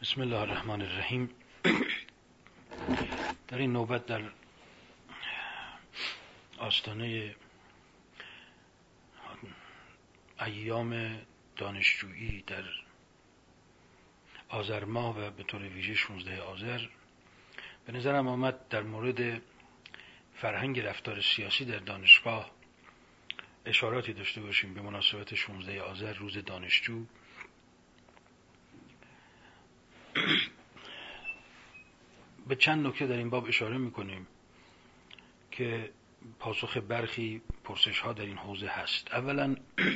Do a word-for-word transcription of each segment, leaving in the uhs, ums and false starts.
بسم الله الرحمن الرحیم. در این نوبت در آستانه ایام دانشجویی در آذر ماه و به طور ویژه شانزده آذر به نظرم آمد در مورد فرهنگ رفتار سیاسی در دانشگاه اشاراتی داشته باشیم به مناسبت شانزده آذر، روز دانشجو. به چند نکته در این باب اشاره میکنیم که پاسخ برخی پرسش ها در این حوزه هست. اولا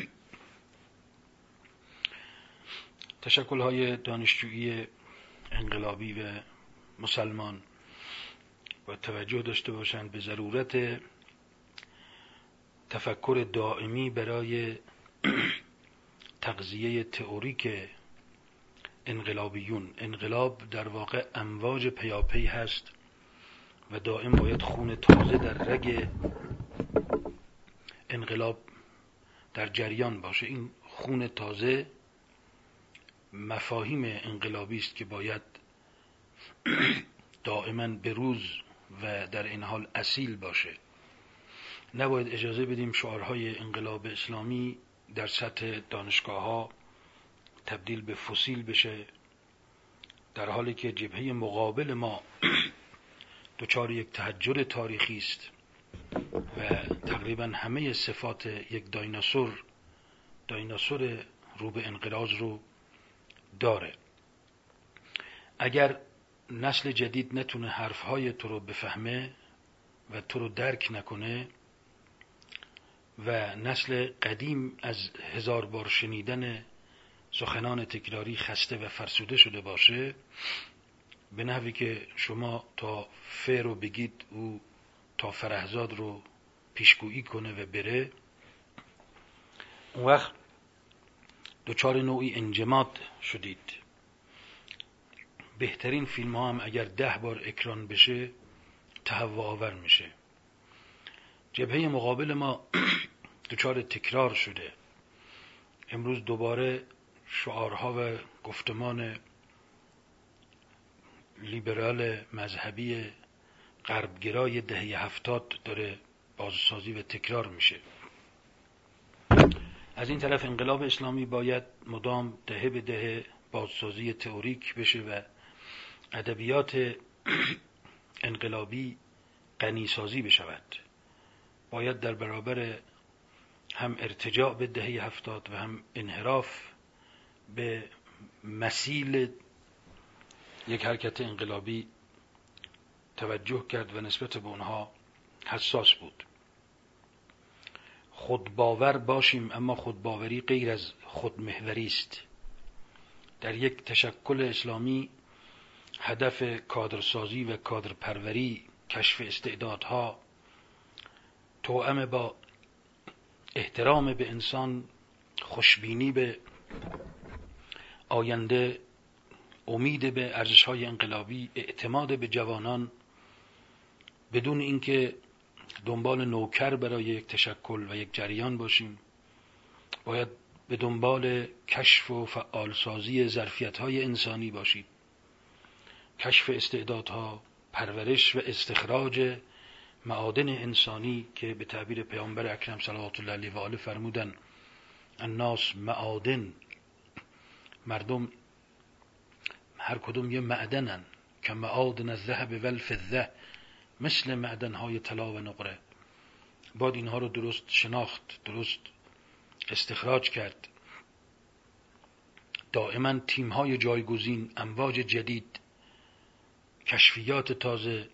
تشکل های دانشجویی انقلابی و مسلمان و توجه داشته باشند به ضرورت تفکر دائمی برای تغذیه تئوریک انقلابیون. انقلاب در واقع امواج پیاپی هست و دائم باید خون تازه در رگ انقلاب در جریان باشه. این خون تازه مفاهیم انقلابی است که باید دائما بروز و در این حال اصیل باشه. نباید اجازه بدیم شعارهای انقلاب اسلامی در سطح دانشگاه ها تبدیل به فسیل بشه، در حالی که جبهه مقابل ما دچار یک تحجر تاریخی است و تقریبا همه صفات یک دایناسور دایناسور رو به انقراض رو داره. اگر نسل جدید نتونه حرفهای تو رو بفهمه و تو رو درک نکنه و نسل قدیم از هزار بار شنیدن سخنان تکراری خسته و فرسوده شده باشه، به نحوی که شما تا ف رو بگید او تا فرهزاد رو پیشگویی کنه و بره، اون وقت دچار نوعی انجماد شدید. بهترین فیلم ها هم اگر ده بار اکران بشه تهوع آور میشه. جبهه مقابل ما دچار تکرار شده. امروز دوباره شعارها و گفتمان لیبرال مذهبی غربگرای دهه هفتاد داره بازسازی و تکرار میشه. از این طرف انقلاب اسلامی باید مدام دهه به دهه بازسازی تئوریک بشه و ادبیات انقلابی غنیسازی بشود. باید در برابر هم ارتجاع به دهه هفتاد و هم انحراف به مسیل یک حرکت انقلابی توجه کرد و نسبت به اونها حساس بود. خودباور باشیم، اما خودباوری غیر از خودمحوری است. در یک تشکل اسلامی هدف کادرسازی و کادرپروری، کشف استعدادها، توأم با احترام به انسان، خوشبینی به آینده، امید به ارزش‌های انقلابی، اعتماد به جوانان، بدون اینکه دنبال نوکر برای یک تشکل و یک جریان باشیم. باید به دنبال کشف و فعالسازی ظرفیت‌های انسانی باشیم، کشف استعدادها، پرورش و استخراج معادن انسانی که به تعبیر پیامبر اکرم صلوات الله علیه و آله فرمودن الناس معادن، مردم هر کدوم یه معدنن که معادن الذهب والفضه، مثل معدنهای طلا و نقره. باید اینها رو درست شناخت، درست استخراج کرد. دائما تیم‌های جایگزین، امواج جدید، کشفیات تازه،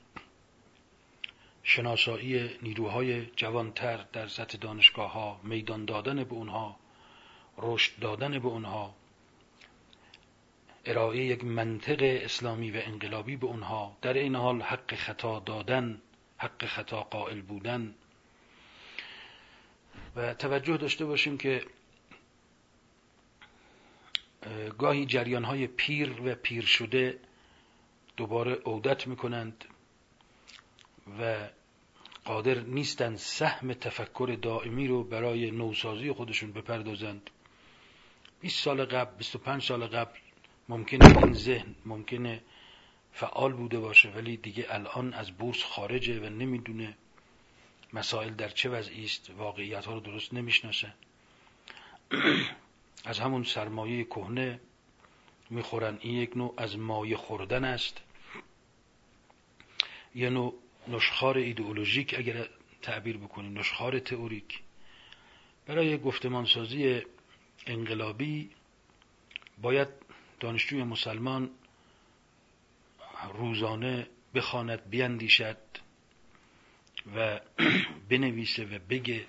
شناسایی نیروهای جوانتر در سطح دانشگاه ها، میدان دادن به اونها، رشد دادن به اونها، ارائه یک منطق اسلامی و انقلابی به اونها، در این حال حق خطا دادن، حق خطا قائل بودن. و توجه داشته باشیم که گاهی جریان‌های پیر و پیر شده دوباره عودت میکنند و قادر نیستند سهم تفکر دائمی رو برای نوسازی خودشون بپردازند. بیست سال قبل، بیست و پنج سال قبل ممکنه این ذهن ممکنه فعال بوده باشه ولی دیگه الان از بورس خارجه و نمیدونه مسائل در چه وضعی است، واقعیت ها رو درست نمیشناسه. از همون سرمایه کهنه میخورن. این یک نوع از مایه خوردن است، یه نوع نشخوار ایدئولوژیک اگر تعبیر بکنیم، نشخوار تئوریک. برای گفتمانسازی انقلابی باید دانشجوی مسلمان روزانه بخواند، بیندیشد و بنویسه و بگه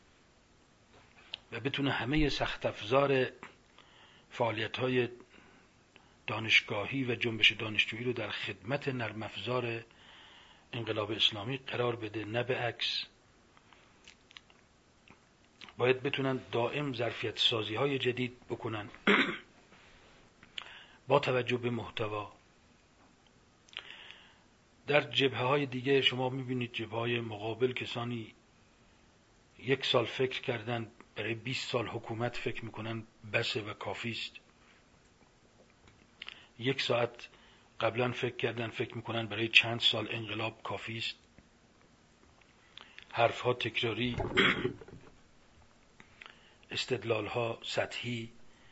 و بتونه همه سخت افزار فعالیت‌های دانشگاهی و جنبش دانشجویی رو در خدمت نرم افزار انقلاب اسلامی قرار بده، نه به عکس. باید بتونن دائم ظرفیت سازی های جدید بکنن با توجه به محتوا. در جبهه های دیگه شما میبینید جبهه های مقابل کسانی یک سال فکر کردن برای بیست سال حکومت فکر میکنن بسه و کافی است. یک ساعت قبلا فکر کردن فکر میکنن برای چند سال انقلاب کافی است. حرفها تکراری، استدلالها سطحی،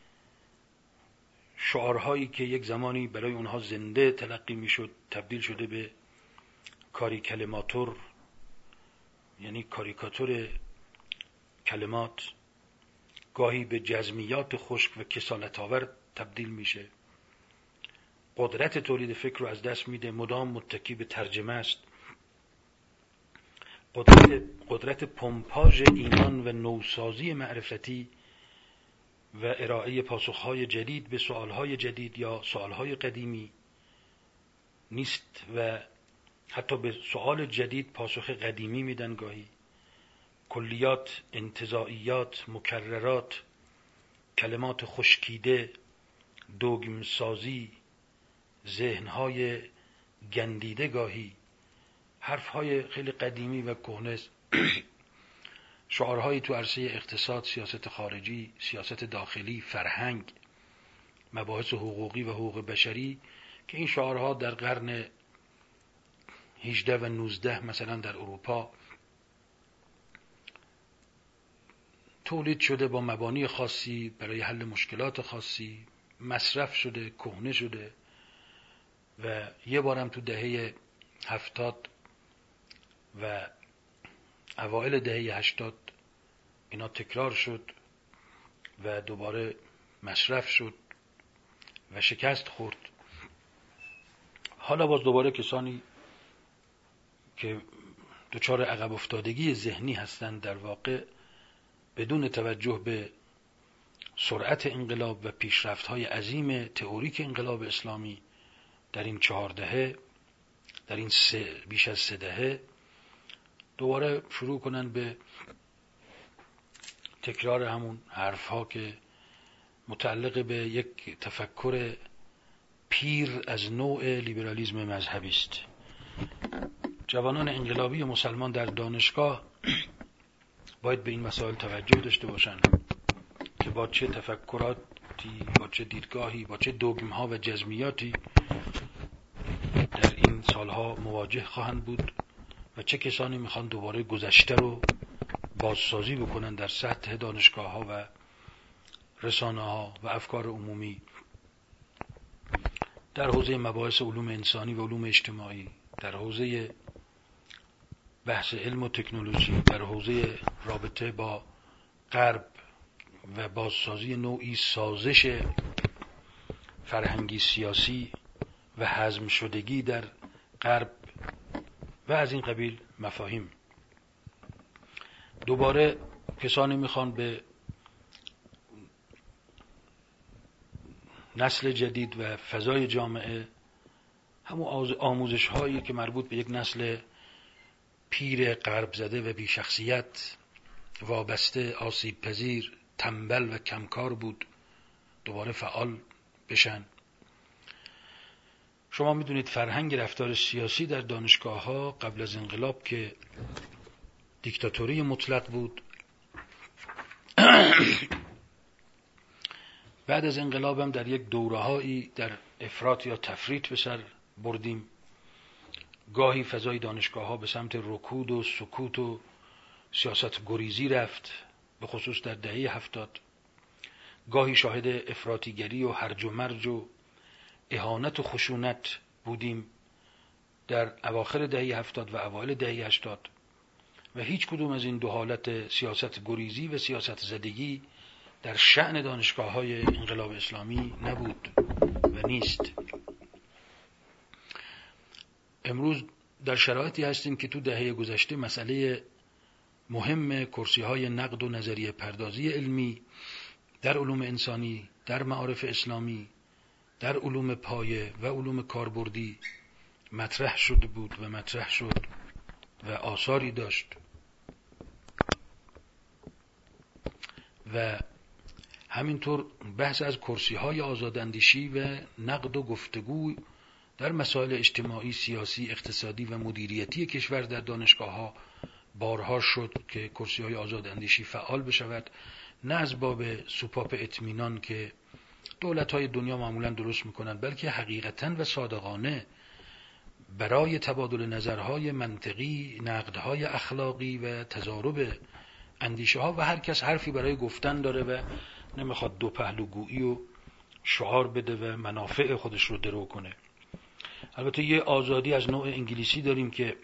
شعارهایی که یک زمانی برای اونها زنده تلقی میشد تبدیل شده به کاریکلماتور، یعنی کاریکاتور کلمات، گاهی به جزمیات خشک و کسالت آور تبدیل میشه. قدرت تولید فکر رو از دست میده، مدام متکی به ترجمه است. قدرت, قدرت پمپاژ ایمان و نوسازی معرفتی و ارائه پاسخهای جدید به سوالهای جدید یا سوالهای قدیمی نیست و حتی به سوال جدید پاسخ قدیمی میدن. گاهی کلیات، انتزاعیات، مکررات، کلمات خشکیده، دوگمسازی، ذهنهای گندیده، گاهی حرفهای خیلی قدیمی و کهنه، شعارهایی تو عرصه اقتصاد، سیاست خارجی، سیاست داخلی، فرهنگ، مباحث حقوقی و حقوق بشری که این شعارها در قرن هجده و نوزده مثلا در اروپا تولید شده با مبانی خاصی برای حل مشکلات خاصی، مصرف شده، کهنه شده و یه بارم تو دهه هفتاد و اوایل دهه هشتاد اینا تکرار شد و دوباره مصرف شد و شکست خورد. حالا باز دوباره کسانی که دچار عقب افتادگی ذهنی هستند در واقع بدون توجه به سرعت انقلاب و پیشرفت‌های عظیم تئوریک انقلاب اسلامی در این چهار دهه، در این سه بیش از سه دهه، دوباره شروع کنن به تکرار همون حرف‌ها که متعلق به یک تفکر پیر از نوع لیبرالیسم مذهبی است. جوانان انقلابی مسلمان در دانشگاه باید به این مسائل توجه داشته باشند که با چه تفکراتی، با چه دیدگاهی، با چه دوگم‌ها و جزمیاتی در این سالها مواجه خواهند بود و چه کسانی میخوان دوباره گذشته رو بازسازی بکنن در سطح دانشگاه‌ها و رسانه‌ها و افکار عمومی، در حوزه مباحث علوم انسانی و علوم اجتماعی، در حوزه بحث علم و تکنولوژی، در حوزه رابطه با غرب و بازسازی نوعی سازش فرهنگی سیاسی و هضم شدگی در غرب و از این قبیل مفاهیم. دوباره کسانی میخوان به نسل جدید و فضای جامعه همون آموزش هایی که مربوط به یک نسل پیر غرب زده و بی شخصیت، وابسته، آسیب پذیر، تنبل و کمکار بود دوباره فعال بشن. شما میدونید فرهنگ رفتار سیاسی در دانشگاه ها قبل از انقلاب که دیکتاتوری مطلق بود بعد از انقلابم در یک دوره‌هایی در افراط یا تفریط به سر بردیم. گاهی فضای دانشگاه‌ها به سمت رکود و سکوت و سیاست گریزی رفت، به خصوص در دهه هفتاد. گاهی شاهد افراطیگری و هرج و مرج و اهانت و خشونت بودیم در اواخر دهه هفتاد و اوایل دهه هشتاد و هیچ کدوم از این دو حالت سیاست گریزی و سیاست زدگی در شأن دانشگاه‌های انقلاب اسلامی نبود و نیست. امروز در شرایطی هستیم که تو دهه گذشته مسئله مهم کرسی‌های نقد و نظریه پردازی علمی در علوم انسانی، در معارف اسلامی، در علوم پایه و علوم کاربردی مطرح شده بود و مطرح شد و آثاری داشت و همینطور بحث از کرسی‌های آزاداندیشی و نقد و گفتگو در مسائل اجتماعی، سیاسی، اقتصادی و مدیریتی کشور در دانشگاه‌ها بارها شد که کرسی‌های آزاداندیشی فعال بشود، نه از باب سوپاپ اطمینان که دولت‌های دنیا معمولاً درست می‌کنند، بلکه حقیقتاً و صادقانه برای تبادل نظرهای منطقی، نقدهای اخلاقی و تضارب اندیشه‌ها و هر کس حرفی برای گفتن داره و نمیخواد دو پهلوگویی و شعار بده و منافع خودش رو درو کنه. البته یه آزادی از نوع انگلیسی داریم که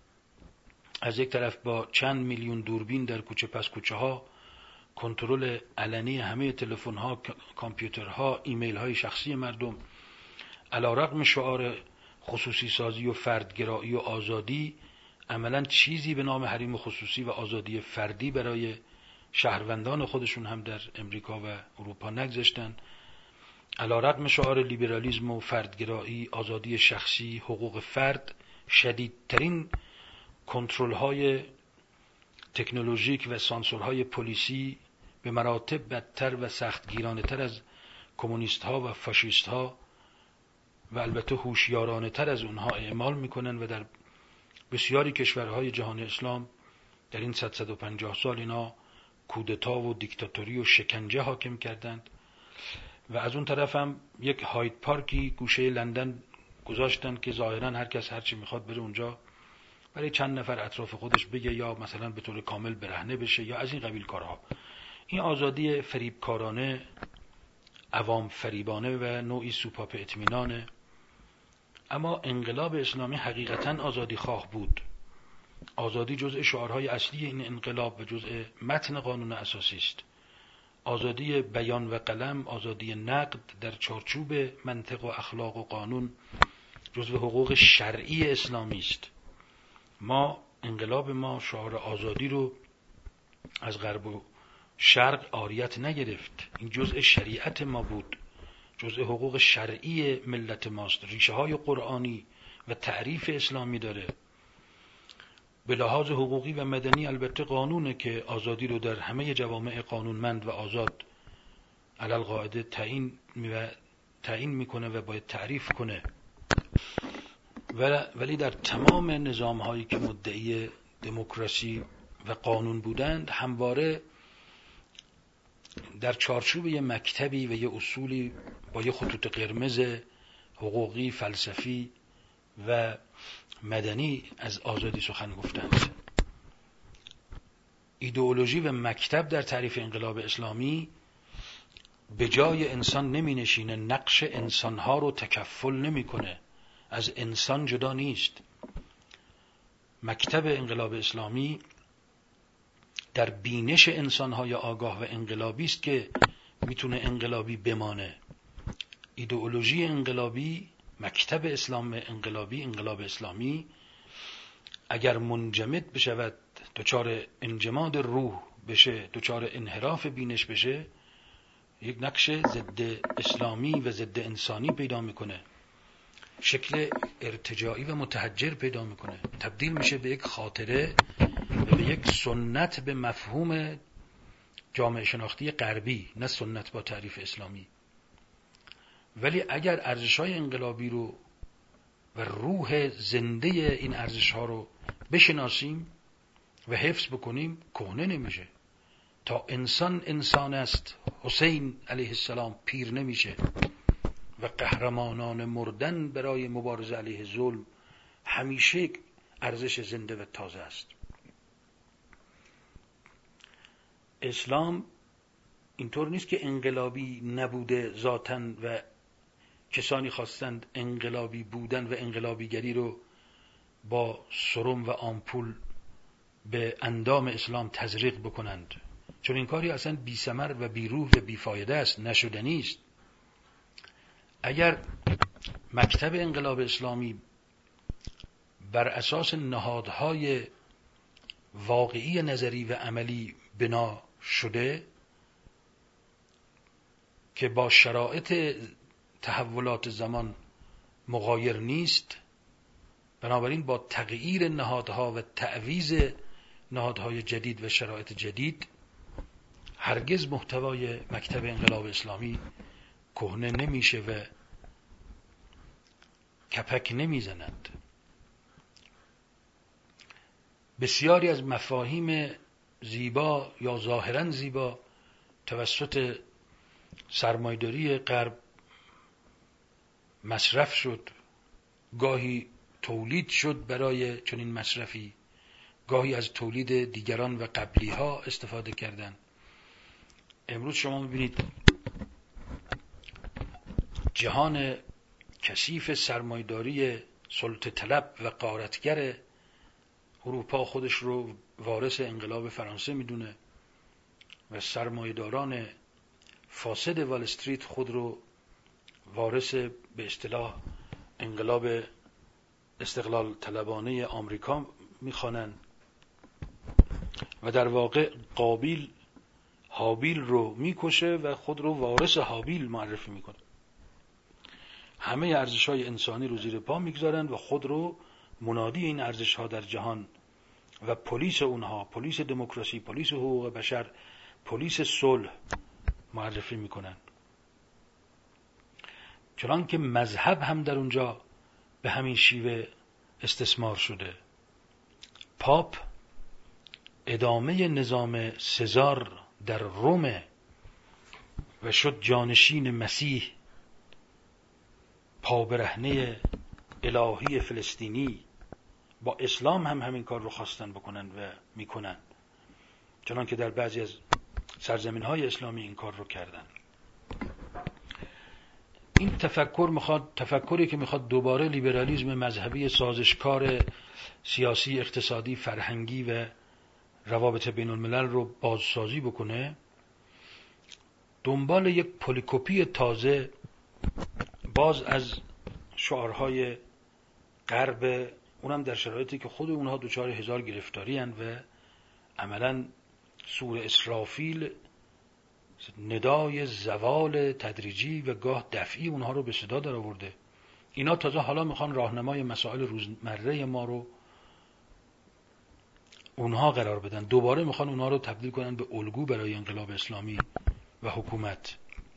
از یک طرف با چند میلیون دوربین در کوچه پس کوچه ها کنترل علنی همه تلفن ها، کامپیوترها، ایمیل های شخصی مردم، علیرغم شعار خصوصی سازی و فردگرایی و آزادی، عملاً چیزی به نام حریم خصوصی و آزادی فردی برای شهروندان خودشون هم در امریکا و اروپا نگذاشتن. علیرغم شعار لیبرالیسم و فردگرایی، آزادی شخصی، حقوق فرد، شدیدترین کنترل‌های تکنولوژیک و سانسورهای پلیسی به مراتب بدتر و سختگیرانه‌تر از کمونیست‌ها و فاشیست‌ها و البته هوشیارانه‌تر از اونها اعمال می‌کنن و در بسیاری کشورهای جهان اسلام در این صد صد و پنجاه سال اینا کودتا و دیکتاتوری و شکنجه حاکم کردند و از اون طرف هم یک هاید پارکی گوشه لندن گذاشتن که ظاهراً هر کس هر چی میخواد بره اونجا برای چند نفر اطراف خودش بگه یا مثلا به طور کامل برهنه بشه یا از این قبیل کارها. این آزادی فریبکارانه، عوام فریبانه و نوعی سوپاپ اطمینانه. اما انقلاب اسلامی حقیقتاً آزادی خواه بود. آزادی جزء شعارهای اصلی این انقلاب و جزء متن قانون اساسی است. آزادی بیان و قلم، آزادی نقد در چارچوب منطق و اخلاق و قانون جزء حقوق شرعی اسلامی است. ما انقلاب ما شعار آزادی رو از غرب و شرق عاریت نگرفت. این جزء شریعت ما بود، جزء حقوق شرعی ملت ماست. ریشه های قرآنی و تعریف اسلامی داره. به لحاظ حقوقی و مدنی البته قانونه که آزادی رو در همه جوامع قانونمند و آزاد علل قاعده تعیین و تعیین میکنه و باید تعریف کنه. ولی در تمام نظام‌هایی که مدعی دموکراسی و قانون بودند همواره در چارچوب یه مکتبی و یه اصولی با یه خطوط قرمز حقوقی، فلسفی و مدنی از آزادی سخن گفتند. ایدئولوژی و مکتب در تعریف انقلاب اسلامی به جای انسان نمی نشینه، نقش انسانها رو تکفل نمی کنه، از انسان جدا نیست. مکتب انقلاب اسلامی در بینش انسانهای آگاه و انقلابی است که میتونه انقلابی بمانه. ایدئولوژی انقلابی، مکتب اسلام انقلابی، انقلاب اسلامی اگر منجمد بشود، دچار انجماد روح بشه، دچار انحراف بینش بشه، یک نقش ضد اسلامی و ضد انسانی پیدا میکنه، شکل ارتجاعی و متحجر پیدا میکنه، تبدیل میشه به یک خاطره و به یک سنت به مفهوم جامعه شناختی غربی، نه سنت با تعریف اسلامی. ولی اگر ارزش‌های انقلابی رو و روح زنده این ارزش‌ها رو بشناسیم و حفظ بکنیم، کهنه نمیشه. تا انسان انسان است حسین علیه السلام پیر نمیشه و قهرمانان مردن برای مبارزه علیه ظلم همیشه ارزش زنده و تازه است. اسلام اینطور نیست که انقلابی نبوده ذاتاً و کسانی خواستند انقلابی بودن و انقلابیگری رو با سرم و آمپول به اندام اسلام تزریق بکنند، چون این کاری اصلا بی ثمر و بی روح و بی فایده است، نشدنی است. اگر مکتب انقلاب اسلامی بر اساس نهادهای واقعی نظری و عملی بنا شده که با شرایط تحولات زمان مغایر نیست، بنابراین با تغییر نهادها و تعویض نهادهای جدید و شرایط جدید هرگز محتوای مکتب انقلاب اسلامی کهنه نمیشه و کپک نمیزنند. بسیاری از مفاهیم زیبا یا ظاهراً زیبا توسط سرمایه‌داری غرب مصرف شد، گاهی تولید شد برای چنین مصرفی، گاهی از تولید دیگران و قبلی ها استفاده کردند. امروز شما می‌بینید جهان کثیف سرمایه‌داری سلطه طلب و غارتگر اروپا خودش رو وارث انقلاب فرانسه میدونه و سرمایه‌داران فاسد وال استریت خود رو وارث به اصطلاح انقلاب استقلال طلبانه آمریکا میخوانند و در واقع قابیل هابیل رو میکشه و خود رو وارث هابیل معرفی میکنه. همه ارزش‌های انسانی رو زیر پا میگذارند و خود رو منادی این ارزش‌ها در جهان و پلیس اونها، پلیس دموکراسی، پلیس حقوق بشر، پلیس صلح معرفی میکنن. چنان که مذهب هم در اونجا به همین شیوه استثمار شده. پاپ ادامه نظام سزار در روم و شد جانشین مسیح، پابرهنه الهی فلسطینی. با اسلام هم همین کار رو خواستن بکنن و میکنن، چنان که در بعضی از سرزمین‌های اسلامی این کار رو کردن. این تفکر میخواد تفکری که میخواد دوباره لیبرالیسم مذهبی سازشکار سیاسی، اقتصادی، فرهنگی و روابط بین الملل رو بازسازی بکنه، دنبال یک پولیکوپی تازه باز از شعارهای غرب، اونم در شرایطی که خود اونها دوچار هزار گرفتاری هستند و عملاً سور اسرافیل ندای زوال تدریجی و گاه دفعی اونها رو به صدا در آورده. اینا تازه حالا میخوان راهنمای مسائل روزمره ما رو اونها قرار بدن، دوباره میخوان اونها رو تبدیل کنن به الگو برای انقلاب اسلامی و حکومت.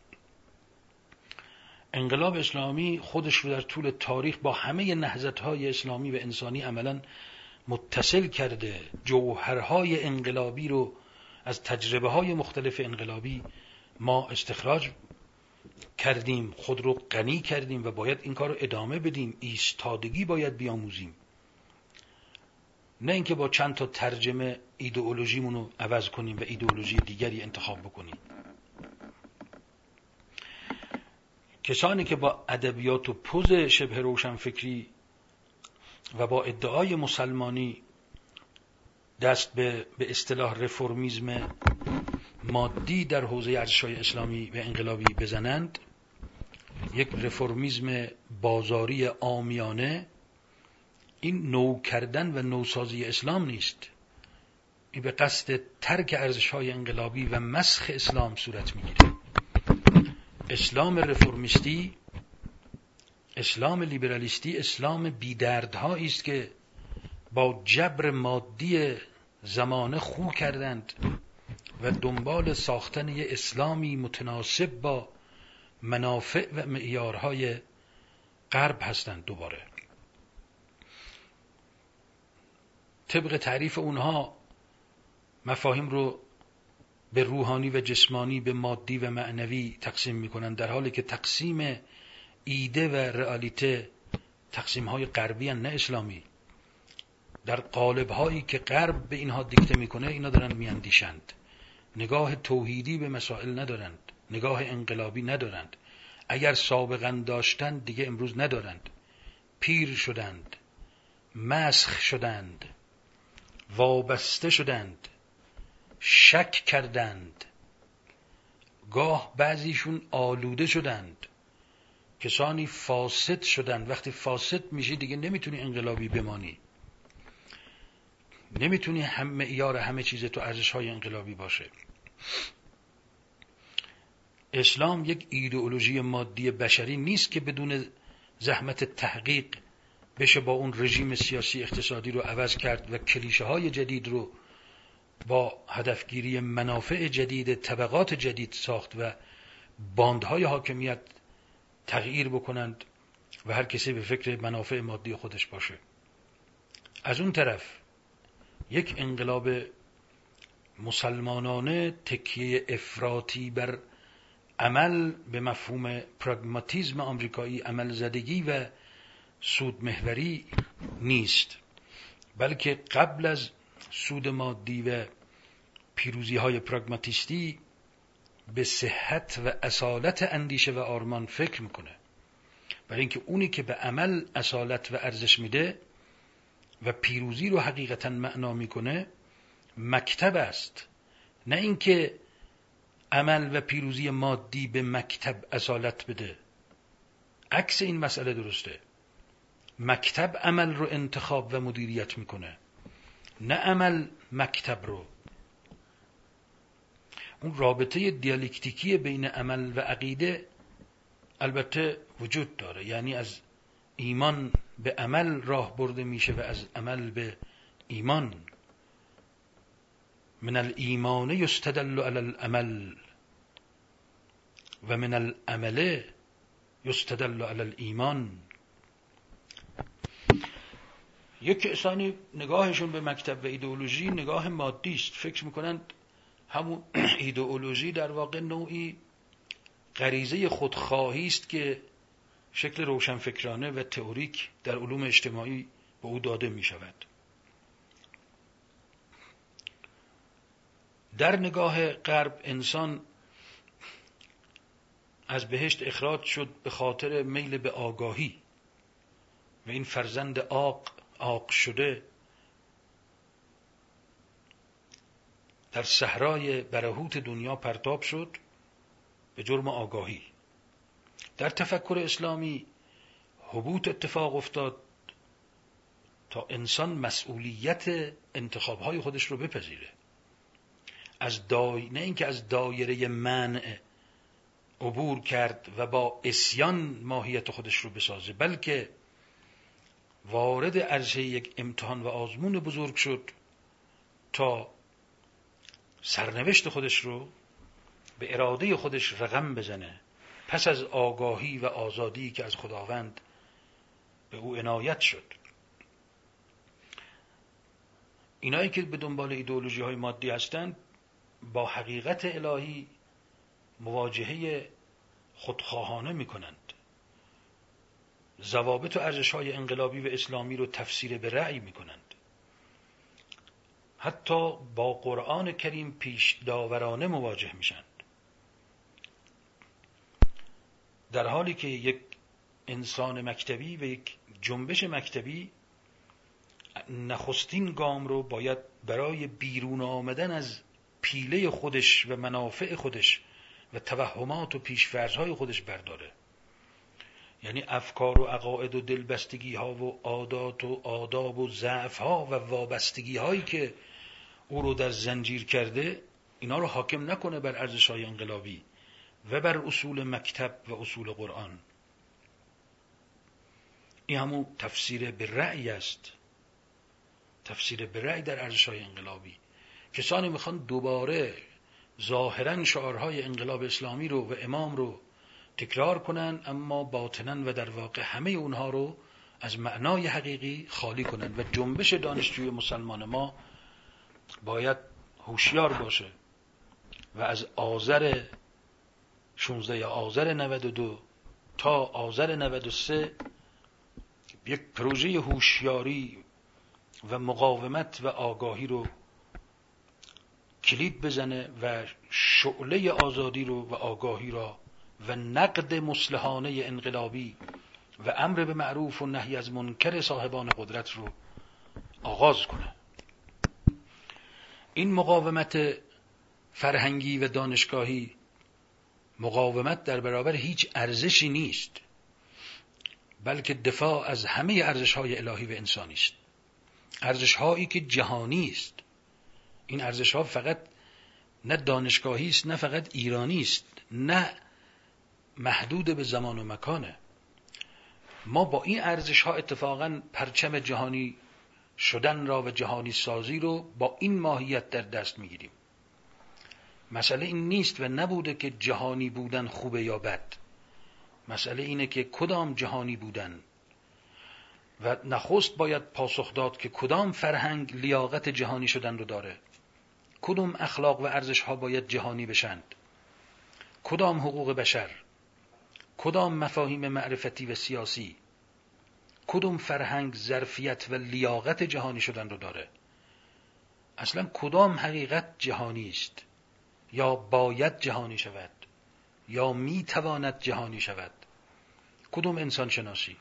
انقلاب اسلامی خودش رو در طول تاریخ با همه نهضت‌های اسلامی و انسانی عملاً متصل کرده. جوهرهای انقلابی رو از تجربه‌های مختلف انقلابی ما استخراج کردیم، خود رو غنی کردیم و باید این کار رو ادامه بدیم. ایستادگی باید بیاموزیم، نه اینکه با چند تا ترجمه ایدئولوژیمون رو عوض کنیم و ایدئولوژی دیگری انتخاب بکنیم. کسانی که با ادبیات و پوز شبه روشنفکری و با ادعای مسلمانی دست به به اصطلاح رفرمیسم مادی در حوزه ارزش‌های اسلامی و انقلابی بزنند، یک رفرمیسم بازاری عامیانه، این نو کردن و نوسازی اسلام نیست. این به قصد ترک ارزش‌های انقلابی و مسخ اسلام صورت می‌گیره. اسلام رفرمیستی، اسلام لیبرالیستی، اسلام بی‌دردهایی است که با جبر مادی زمانه خو کردند و دنبال ساختن یک اسلامی متناسب با منافع و معیارهای غرب هستند. دوباره طبق تعریف اونها مفاهیم رو به روحانی و جسمانی، به مادی و معنوی تقسیم میکنن، در حالی که تقسیم ایده و رئالیته تقسیم های غربی هن، نه اسلامی. در قالب هایی که غرب به اینها دیکته میکنه اینا دارن میاندیشند. نگاه توحیدی به مسائل ندارند، نگاه انقلابی ندارند. اگر سابقا داشتند دیگه امروز ندارند. پیر شدند، مسخ شدند، وابسته شدند، شک کردند، گاه بعضیشون آلوده شدند. کسانی فاسد شدند. وقتی فاسد میشی دیگه نمیتونی انقلابی بمانی، نمیتونی هم معیار همه چیز تو ارزش‌های انقلابی باشه. اسلام یک ایدئولوژی مادی بشری نیست که بدون زحمت تحقیق بشه با اون رژیم سیاسی اقتصادی رو عوض کرد و کلیشه های جدید رو با هدفگیری منافع جدید طبقات جدید ساخت و باندهای حاکمیت تغییر بکنند و هر کسی به فکر منافع مادی خودش باشه. از اون طرف یک انقلاب مسلمانانه تکیه افراطی بر عمل به مفهوم پراگماتیزم آمریکایی، عمل زدگی و سود محوری نیست، بلکه قبل از سود مادی و پیروزی های پراگماتیستی به صحت و اصالت اندیشه و آرمان فکر میکنه. برای اینکه اونی که به عمل اصالت و ارزش میده و پیروزی رو حقیقتا معنا میکنه مکتب است، نه اینکه عمل و پیروزی مادی به مکتب اصالت بده. عکس این مسئله درسته. مکتب عمل رو انتخاب و مدیریت میکنه، نه عمل مکتب رو. اون رابطه دیالکتیکی بین عمل و عقیده البته وجود داره، یعنی از ایمان به عمل راه برده میشه و از عمل به ایمان. من الایمان یستدل علی العمل و من العمل یستدل علی الایمان. یک کسانی نگاهشون به مکتب و ایدئولوژی نگاه مادی است، فکر میکنند همون ایدئولوژی در واقع نوعی غریزه خودخواهی است که شکل روشنفکرانه و تئوریک در علوم اجتماعی به او داده می شود. در نگاه غرب انسان از بهشت اخراج شد به خاطر میل به آگاهی و این فرزند عاق عاق شده در صحرای برهوت دنیا پرتاب شد به جرم آگاهی. در تفکر اسلامی هبوط اتفاق افتاد تا انسان مسئولیت انتخابهای خودش رو بپذیره، از دای... نه اینکه از دایره منع عبور کرد و با عصیان ماهیت خودش رو بسازه، بلکه وارد عرصه یک امتحان و آزمون بزرگ شد تا سرنوشت خودش رو به اراده خودش رقم بزنه پس از آگاهی و آزادی که از خداوند به او عنایت شد. اینایی که به دنبال ایدئولوژی های مادی هستند با حقیقت الهی مواجهه خودخواهانه می کنند. ضوابط و ارزش های انقلابی و اسلامی رو تفسیر به رأی می کنند. حتی با قرآن کریم پیش داورانه مواجه می شند، در حالی که یک انسان مکتبی و یک جنبش مکتبی نخستین گام رو باید برای بیرون آمدن از پیله خودش و منافع خودش و توهمات و پیش‌فرض‌های خودش برداره. یعنی افکار و عقاید و دلبستگی ها و عادات و آداب و ضعف ها و وابستگی هایی که او رو در زنجیر کرده، اینا رو حاکم نکنه بر ارزش های انقلابی و بر اصول مکتب و اصول قرآن. این همون تفسیر به رأی است، تفسیر به رأی در ارزش های انقلابی. کسانی میخوان دوباره ظاهرا شعارهای انقلاب اسلامی رو و امام رو تکرار کنن، اما باطناً و در واقع همه اونها رو از معنای حقیقی خالی کنن. و جنبش دانشجوی مسلمان ما باید هوشیار باشه و از آذر شانزده آذر نود و دو تا آذر نود و سه یک پروژه هوشیاری و مقاومت و آگاهی رو کلید بزنه و شعله آزادی رو و آگاهی را و نقد مصلحانه انقلابی و امر به معروف و نهی از منکر صاحبان قدرت رو آغاز کنه. این مقاومت فرهنگی و دانشگاهی مقاومت در برابر هیچ ارزشی نیست، بلکه دفاع از همه ارزش‌های الهی و انسانی است. ارزش‌هایی که جهانی است. این ارزش‌ها فقط نه دانشگاهی است، نه فقط ایرانی است، نه محدود به زمان و مکانه. ما با این ارزش‌ها اتفاقاً پرچم جهانی شدن را و جهانی سازی رو با این ماهیت در دست می‌گیریم. مسئله این نیست و نبوده که جهانی بودن خوبه یا بد. مسئله اینه که کدام جهانی بودن و نخست باید پاسخ داد که کدام فرهنگ لیاقت جهانی شدن رو داره، کدام اخلاق و ارزش‌ها باید جهانی بشند، کدام حقوق بشر، کدام مفاهیم معرفتی و سیاسی، کدام فرهنگ ظرفیت و لیاقت جهانی شدن رو داره، اصلا کدام حقیقت جهانی است یا باید جهانی شود یا میتواند جهانی شود، کدام انسان شناسی.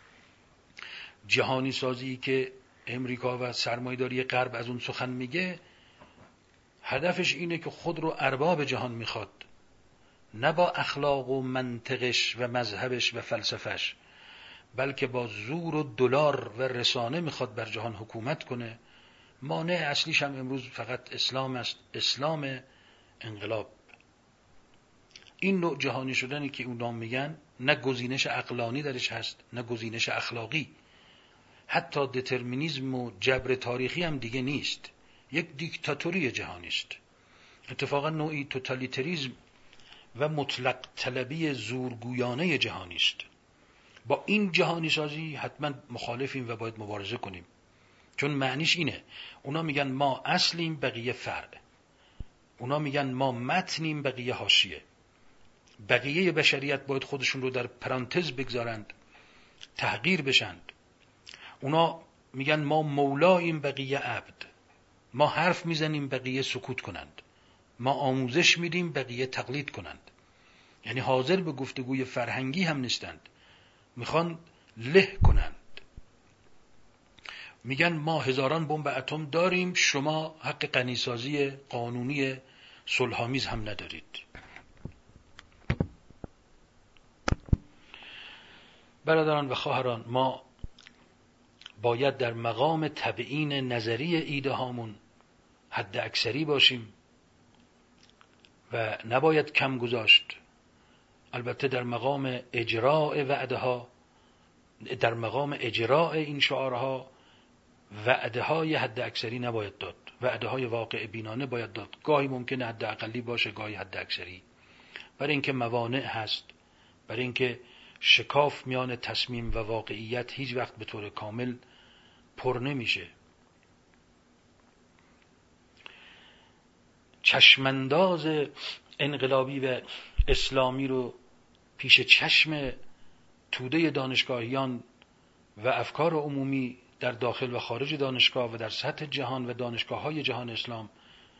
جهانی سازی که امریکا و سرمایه‌داری غرب از اون سخن میگه، هدفش اینه که خود رو ارباب جهان میخواد، نه با اخلاق و منطقش و مذهبش و فلسفش، بلکه با زور و دلار و رسانه میخواد بر جهان حکومت کنه. مانع اصلیش هم امروز فقط اسلام است، اسلام انقلاب. این نوع جهانی شدنی که اونام میگن نه گزینش عقلانی درش هست نه گزینش اخلاقی، حتی دترمینیسم و جبر تاریخی هم دیگه نیست، یک دیکتاتوری جهانی است. اتفاقا نوعی توتالیتریسم و مطلق طلبی زورگویانه جهانی است. با این جهانی سازی حتما مخالفیم و باید مبارزه کنیم، چون معنیش اینه. اونا میگن ما اصلیم بقیه فرع، اونا میگن ما متنیم بقیه حاشیه. بقیه بشریت باید خودشون رو در پرانتز بگذارند، تحقیر بشند. اونا میگن ما مولاییم بقیه عبد، ما حرف میزنیم بقیه سکوت کنند، ما آموزش میدیم بقیه تقلید کنند. یعنی حاضر به گفتگوی فرهنگی هم نیستند، میخوان له کنند. میگن ما هزاران بمب اتم داریم، شما حق غنیسازی قانونی صلح‌آمیز هم ندارید. برادران و خواهران، ما باید در مقام تبیین نظری ایده هامون حد اکثری باشیم و نباید کم گذاشت. البته در مقام اجراء وعده ها، در مقام اجراء این شعارها وعده های حد اکثری نباید داد، وعده های واقع بینانه باید داد. گاهی ممکنه حد اقلی باشه، گاهی حد اکثری، برای اینکه موانع هست، برای اینکه شکاف میان تصمیم و واقعیت هیچ وقت به طور کامل پر نمیشه. چشمانداز انقلابی و اسلامی رو پیش چشم توده دانشگاهیان و افکار عمومی در داخل و خارج دانشگاه و در سطح جهان و دانشگاه‌های جهان اسلام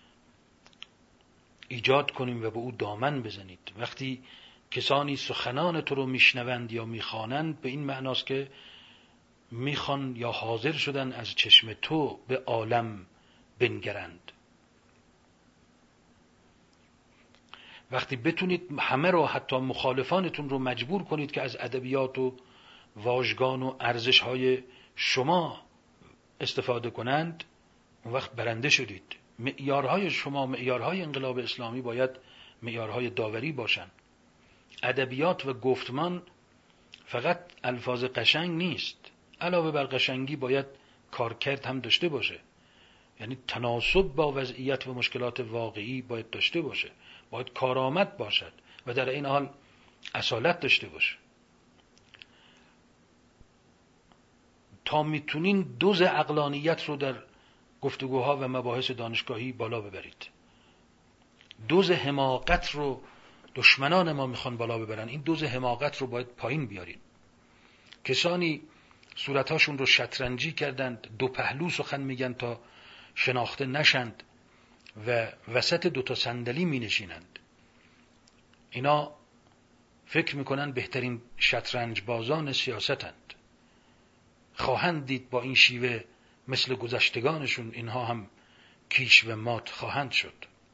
ایجاد کنیم و به او دامن بزنید. وقتی کسانی سخنان تو رو میشنوند یا میخوانند، به این معناست که میخوان یا حاضر شدن از چشم تو به عالم بنگرند. وقتی بتونید همه رو، حتی مخالفانتون رو مجبور کنید که از ادبیات و واژگان و ارزش‌های شما استفاده کنند، اون وقت برنده شدید. معیارهای شما، معیارهای انقلاب اسلامی باید معیارهای داوری باشند. ادبیات و گفتمان فقط الفاظ قشنگ نیست، علاوه بر قشنگی باید کارکرد هم داشته باشه. یعنی تناسب با وضعیت و مشکلات واقعی باید داشته باشه، باید کارآمد باشد و در این حال اصالت داشته باشه. تا میتونین دوز عقلانیت رو در گفتگوها و مباحث دانشگاهی بالا ببرید. دوز حماقت رو دشمنان ما میخوان بالا ببرن، این دوز حماقت رو باید پایین بیاریم. کسانی صورتاشون رو شطرنجی کردند، دو پهلو سخن میگن تا شناخته نشند و وسط دوتا صندلی می نشینند. اینا فکر میکنن بهترین شطرنج بازان سیاستند. خواهند دید با این شیوه مثل گذشتگانشون اینها هم کیش و مات خواهند شد.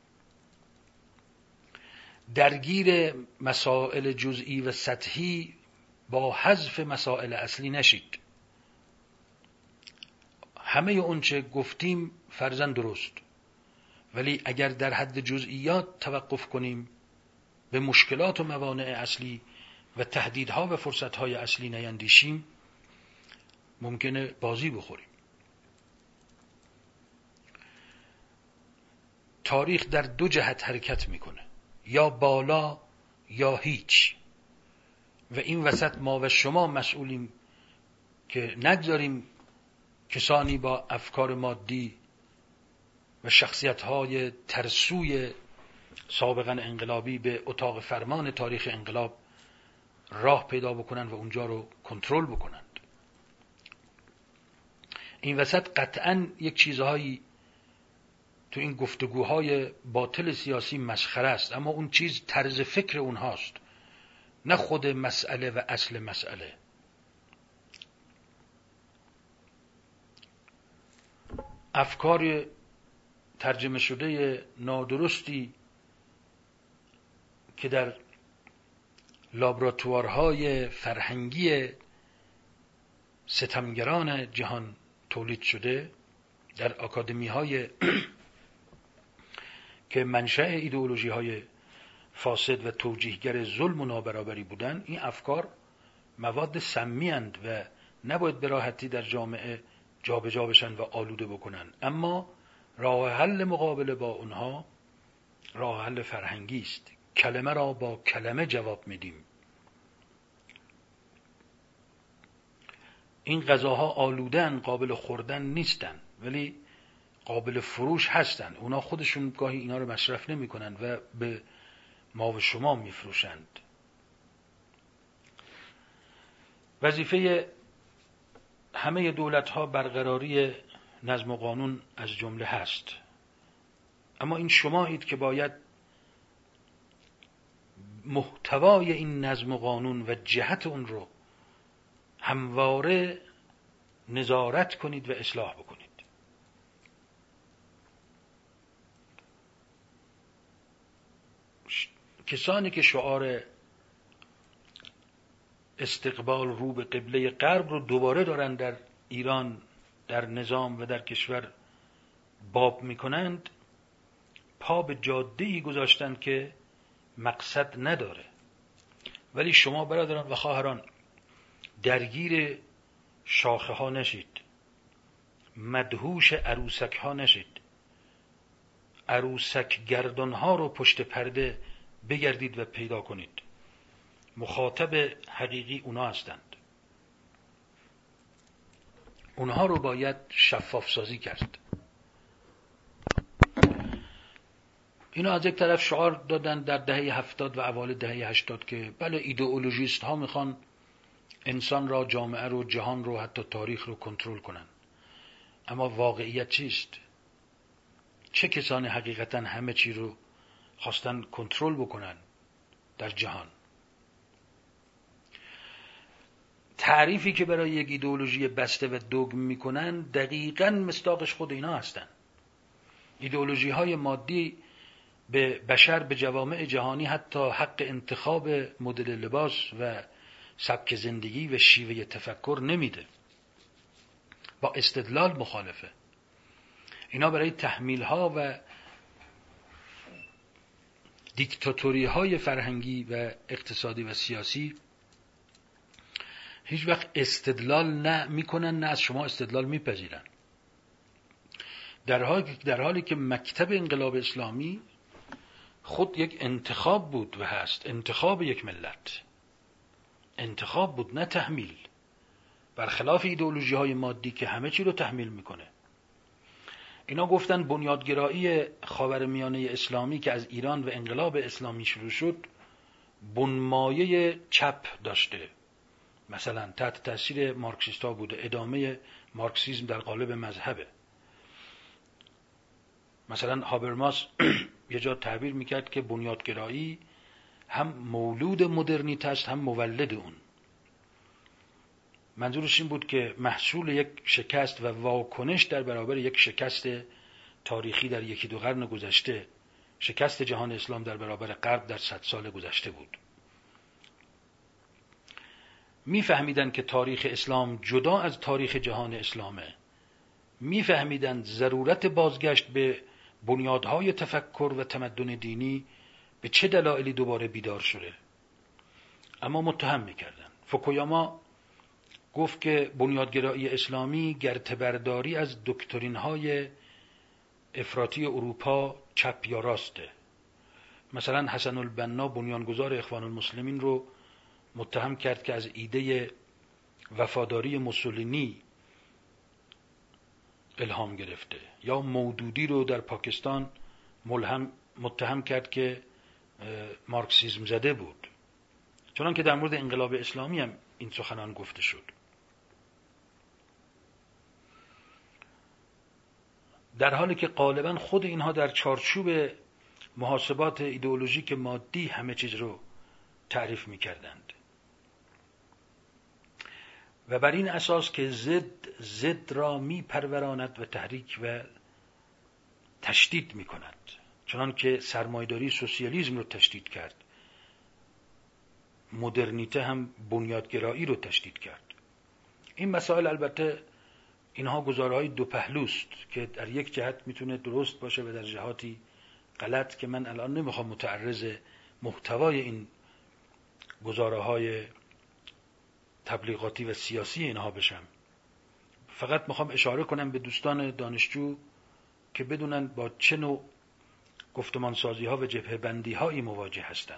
درگیر مسائل جزئی و سطحی با حذف مسائل اصلی نشید. همه اون چه گفتیم فرضاً درست، ولی اگر در حد جزئیات توقف کنیم، به مشکلات و موانع اصلی و تهدیدها و فرصتهای اصلی نیندیشیم، ممکنه بازی بخوریم. تاریخ در دو جهت حرکت میکنه، یا بالا یا هیچ، و این وسط ما و شما مسئولیم که نگذاریم کسانی با افکار مادی و شخصیت‌های ترسوی سابقا انقلابی به اتاق فرمان تاریخ انقلاب راه پیدا بکنن و اونجا رو کنترل بکنند. این وسط قطعاً یک چیزهایی تو این گفتگوهای باطل سیاسی مسخره است، اما اون چیز طرز فکر اونهاست، نه خود مسئله و اصل مسئله. افکار ترجمه شده نادرستی که در لابراتوارهای فرهنگی ستمگران جهان تولید شده، در آکادمی‌های که منشأ ایدئولوژی‌های فاسد و توجیهگر ظلم و نابرابری بودند، این افکار مواد سمی اند و نباید به راحتی در جامعه جابجا بشن و آلوده بکنن. اما راه حل مقابله با اونها راه حل فرهنگی است. کلمه را با کلمه جواب میدیم. این غذاها آلودن، قابل خوردن نیستن، ولی قابل فروش هستن. اونا خودشون گاهی اینا رو مصرف نمی کنن و به ما و شما می فروشند. وظیفه همه دولت ها برقراری نظم و قانون از جمله هست، اما این شمایید که باید محتوای این نظم و قانون و جهت اون رو همواره نظارت کنید و اصلاح بکنید. کسانی که شعار استقبال رو به قبله غرب رو دوباره دارن در ایران، در نظام و در کشور باب میکنند، پا به جاده‌ای گذاشتن که مقصد نداره. ولی شما برادران و خواهران درگیر شاخه ها نشید، مدهوش عروسک ها نشید. عروسک گردان ها رو پشت پرده بگردید و پیدا کنید. مخاطب حقیقی اونا هستند. اونها رو باید شفاف سازی کرد. اینا از یک طرف شعار دادن در دهه هفتاد و اوایل دهه هشتاد که بله ایدئولوژیست ها میخوان انسان را، جامعه رو، جهان رو، حتی تاریخ رو کنترل کنن. اما واقعیت چیست؟ چه کسانی حقیقتا همه چی رو خواستن کنترل بکنن در جهان؟ تعریفی که برای یک ایدئولوژی بسته و دوگم میکنن دقیقاً مصداقش خود اینا هستن. ایدئولوژی های مادی به بشر، به جوامع جهانی حتی حق انتخاب مدل لباس و سبک زندگی و شیوه تفکر نمیده. با استدلال مخالفه. اینا برای تحمیل ها و دیکتاتوری های فرهنگی و اقتصادی و سیاسی هیچ وقت استدلال نه میکنن، نه از شما استدلال میپذیرن. در حالی, در حالی که مکتب انقلاب اسلامی خود یک انتخاب بود و هست، انتخاب یک ملت، انتخاب بود نه تحمیل، برخلاف ایدئولوژی های مادی که همه چی رو تحمیل میکنه. اینا گفتن بنیادگرایی خاورمیانه اسلامی که از ایران و انقلاب اسلامی شروع شد بنمایه چپ داشته، مثلا تحت تاثیر مارکسیستا بوده، ادامه مارکسیسم در قالب مذهبه. مثلا هابرماس یه جا تعبیر میکرد که بنیادگرایی هم مولود مدرنیته است هم مولد اون. منظورش این بود که محصول یک شکست و واکنش در برابر یک شکست تاریخی در یکی دو قرن گذشته، شکست جهان اسلام در برابر غرب در صد سال گذشته بود. میفهمیدن که تاریخ اسلام جدا از تاریخ جهان اسلامه، میفهمیدن ضرورت بازگشت به بنیادهای تفکر و تمدن دینی به چه دلایلی دوباره بیدار شده، اما متهم میکردن. فوکویاما گفت که بنیادگرایی اسلامی گرته‌برداری از دکترین‌های افراطی اروپا چپ یا راسته. مثلا حسن البنا بنیانگذار اخوان المسلمین رو متهم کرد که از ایده وفاداری موسولینی الهام گرفته، یا مودودی رو در پاکستان ملهم متهم کرد که مارکسیسم زده بود، چنان که در مورد انقلاب اسلامی هم این سخنان گفته شد. در حالی که غالبا خود اینها در چارچوب محاسبات ایدئولوژیک مادی همه چیز رو تعریف می‌کردند و بر این اساس که ضد ضد را می‌پروراند و تحریک و تشدید می‌کند، چنان که سرمایه‌داری سوسیالیسم رو تشدید کرد، مدرنیته هم بنیادگرایی رو تشدید کرد. این مسائل البته اینها گزاره‌های دو پهلوست که در یک جهت میتونه درست باشه و در جهاتی غلط، که من الان نمیخوام متعرض محتوای این گزاره‌های تبلیغاتی و سیاسی اینها بشم. فقط میخوام اشاره کنم به دوستان دانشجو که بدونن با چه نوع گفتمانسازی ها و جبهه بندی هایی مواجه هستند.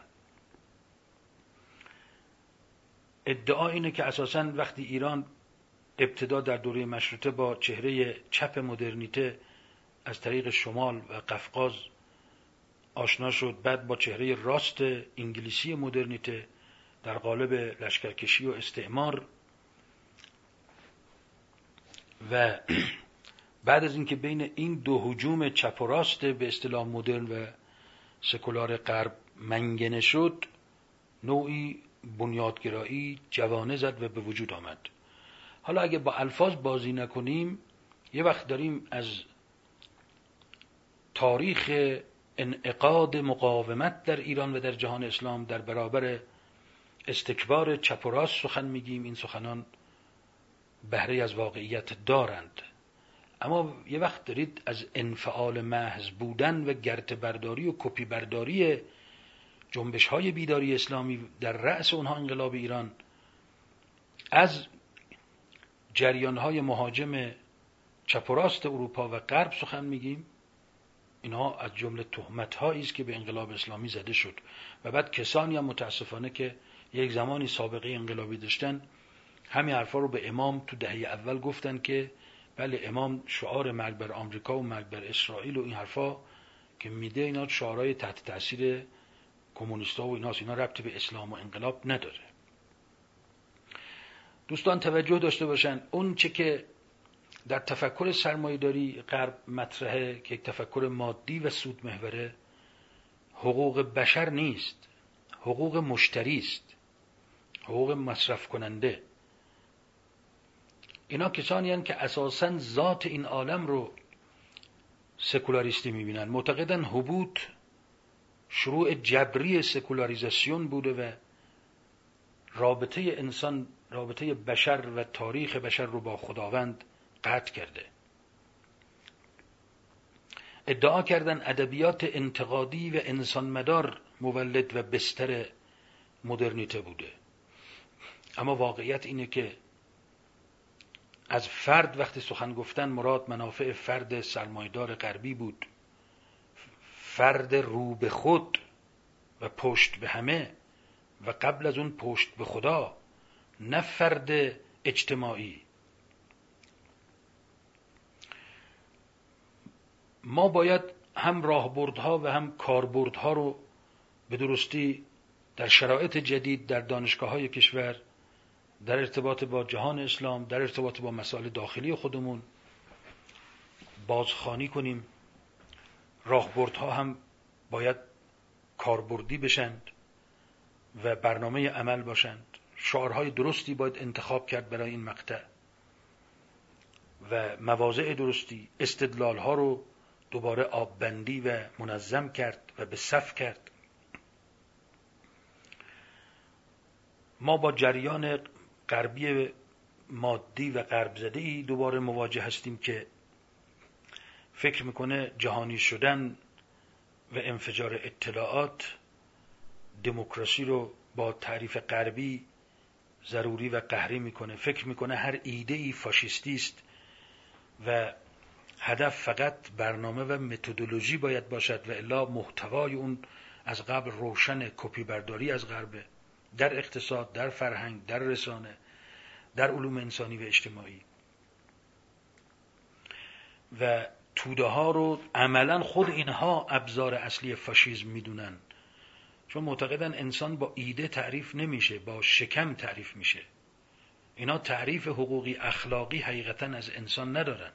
ادعا اینه که اساساً وقتی ایران ابتدا در دوره مشروطه با چهره چپ مدرنیته از طریق شمال و قفقاز آشنا شد، بعد با چهره راست انگلیسی مدرنیته در قالب لشکرکشی و استعمار، و بعد از اینکه بین این دو هجوم چپ و راست به اصطلاح مدرن و سکولار غرب منگنه شد، نوعی بنیادگرایی جوانه زد و به وجود آمد. حالا اگه با الفاظ بازی نکنیم، یه وقت داریم از تاریخ انعقاد مقاومت در ایران و در جهان اسلام در برابر استکبار چپ و راست سخن میگیم. این سخنان بهره از واقعیت دارند، اما یه وقت دارید از انفعال محض بودن و گرته برداری و کپی برداری جنبش های بیداری اسلامی در رأس اونها انقلاب ایران از جریان های مهاجم چپ و راست اروپا و غرب سخن میگیم. اینها از جمله تهمت هایی است که به انقلاب اسلامی زده شد و بعد کسانی هم متاسفانه که یک زمانی سابقه انقلابی داشتن همین حرفا رو به امام تو دهه اول گفتن که بله امام شعار مرگ بر آمریکا و مرگ بر اسرائیل و این حرفا که میده اینا شعارهای تحت تاثیر کمونیستا و ایناست، اینا ربطی به اسلام و انقلاب نداره. دوستان توجه داشته باشن، اون چه که در تفکر سرمایه‌داری غرب مطرحه که یک تفکر مادی و سود محوره، حقوق بشر نیست، حقوق مشتری است، حقوق مصرف کننده. اینا کسانی هستند که اساساً ذات این عالم رو سکولاریستی میبینن، معتقدن هبوط شروع جبری سکولاریزاسیون بوده و رابطه انسان، رابطه بشر و تاریخ بشر رو با خداوند قطع کرده. ادعا کردن ادبیات انتقادی و انسان مدار مولد و بستر مدرنیته بوده، اما واقعیت اینه که از فرد وقتی سخن گفتن مراد منافع فرد سرمایه‌دار غربی بود، فرد رو به خود و پشت به همه و قبل از اون پشت به خدا، نه فرد اجتماعی. ما باید هم راهبردها و هم کاربردها رو به درستی در شرایط جدید در دانشگاه‌های کشور، در ارتباط با جهان اسلام، در ارتباط با مسائل داخلی خودمون بازخوانی کنیم. راهبردها هم باید کاربردی بشند و برنامه عمل باشند. شعارهای درستی باید انتخاب کرد برای این مقطع و مواضع درستی، استدلالها رو دوباره آببندی و منظم کرد و به صف کرد. ما با جریان غربی مادی و غرب زده‌ای دوباره مواجه هستیم که فکر میکنه جهانی شدن و انفجار اطلاعات دموکراسی رو با تعریف غربی ضروری و قهری میکنه. فکر میکنه هر ایده‌ای فاشیستی است و هدف فقط برنامه و متدولوژی باید باشد و الا محتوای اون از قبل روشن، کپی برداری از غربه، در اقتصاد، در فرهنگ، در رسانه، در علوم انسانی و اجتماعی. و توده ها رو عملا خود اینها ابزار اصلی فاشیسم میدونن، چون معتقدن انسان با ایده تعریف نمیشه، با شکم تعریف میشه. اینا تعریف حقوقی اخلاقی حقیقتا از انسان ندارند.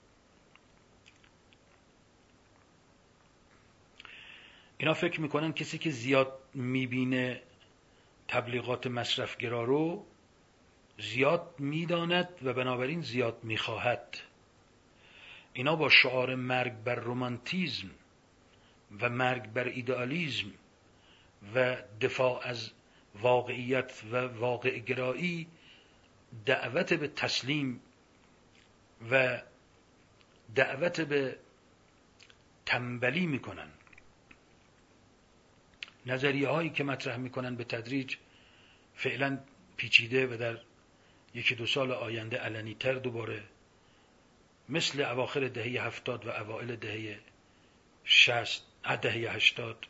اینا فکر میکنن کسی که زیاد میبینه تبلیغات مصرفگرا رو زیاد میداند و بنابراین زیاد میخواهد. اینا با شعار مرگ بر رومانتیزم و مرگ بر ایدئالیسم و دفاع از واقعیت و واقع گرایی دعوت به تسلیم و دعوت به تنبلی میکنن. نظریه هایی که مطرح میکنن به تدریج فعلا پیچیده و در یکی دو سال آینده علنی تر دوباره مثل اواخر دهه هفتاد و اوائل دهه شصت دهه هشتاد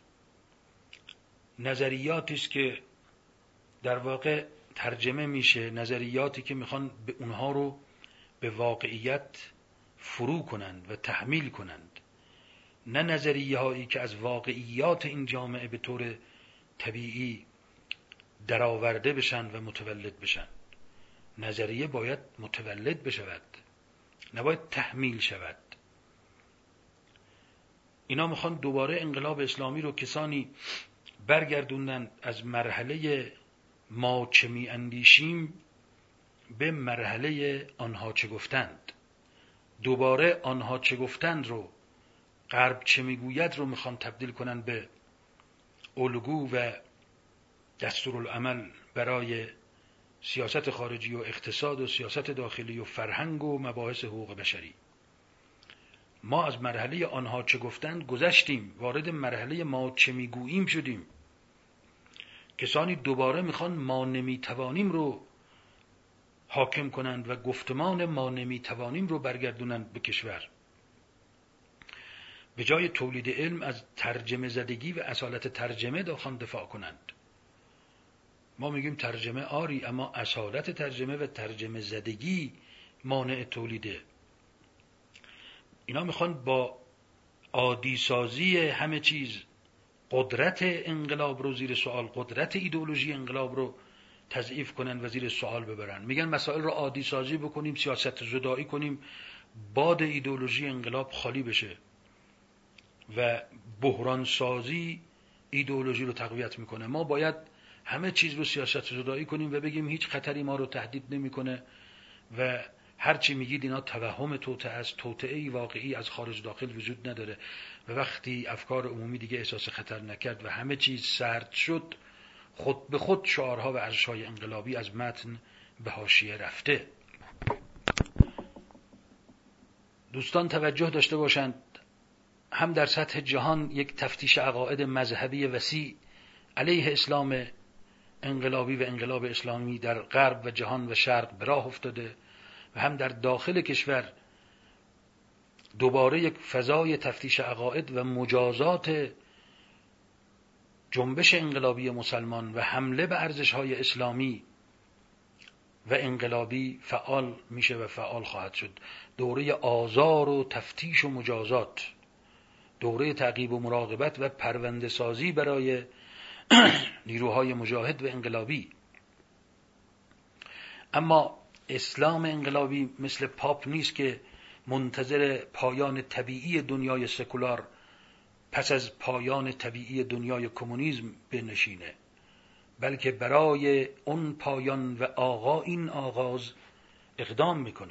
نظریاتی است که در واقع ترجمه میشه، نظریاتی که میخوان به اونها رو به واقعیت فرو کنند و تحمیل کنند، نه نظریه هایی که از واقعیات این جامعه به طور طبیعی درآورده بشن و متولد بشن. نظریه باید متولد بشود، نباید تحمیل شود. اینا میخوان دوباره انقلاب اسلامی رو کسانی برگردوندن از مرحله ما چه می اندیشیم به مرحله آنها چه گفتند. دوباره آنها چه گفتند رو، غرب چه میگوید رو میخوان تبدیل کنن به الگو و دستورالعمل برای سیاست خارجی و اقتصاد و سیاست داخلی و فرهنگ و مباحث حقوق بشری. ما از مرحله آنها چه گفتند گذشتیم، وارد مرحله ما چه میگوییم شدیم. کسانی دوباره میخوان ما نمیتوانیم رو حاکم کنند و گفتمان ما نمیتوانیم رو برگردونند به کشور. به جای تولید علم از ترجمه زدگی و اصالت ترجمه داخل دفاع کنند. ما میگیم ترجمه آری، اما اصالت ترجمه و ترجمه زدگی مانع تولیده. اینا میخوان با عادی سازی همه چیز قدرت انقلاب رو زیر سوال، قدرت ایدئولوژی انقلاب رو تضعیف کنن و زیر سوال ببرن. میگن مسائل رو عادی سازی بکنیم، سیاست زدایی کنیم، باد ایدئولوژی انقلاب خالی بشه و بحران سازی ایدئولوژی رو تقویت میکنه. ما باید همه چیز رو سیاست زدایی کنیم و بگیم هیچ خطری ما رو تهدید نمیکنه و هرچی میگید اینا توهم توطئه است، توطئه‌ای واقعی از خارج داخل وجود نداره. و وقتی افکار عمومی دیگه احساس خطر نکرد و همه چیز سرد شد، خود به خود شعارها و ارزش‌های انقلابی از متن به حاشیه رفته. دوستان توجه داشته باشند، هم در سطح جهان یک تفتیش عقاید مذهبی وسیع علیه اسلام انقلابی و انقلاب اسلامی در غرب و جهان و شرق به راه افتاده و هم در داخل کشور دوباره یک فضای تفتیش عقاید و مجازات جنبش انقلابی مسلمان و حمله به ارزش‌های اسلامی و انقلابی فعال میشه و فعال خواهد شد. دوره آزار و تفتیش و مجازات دوره تعقیب و مراقبت و پرونده سازی برای نیروهای مجاهد و انقلابی. اما اسلام انقلابی مثل پاپ نیست که منتظر پایان طبیعی دنیای سکولار پس از پایان طبیعی دنیای کمونیسم بنشینه، بلکه برای اون پایان و آغا این آغاز اقدام میکنه.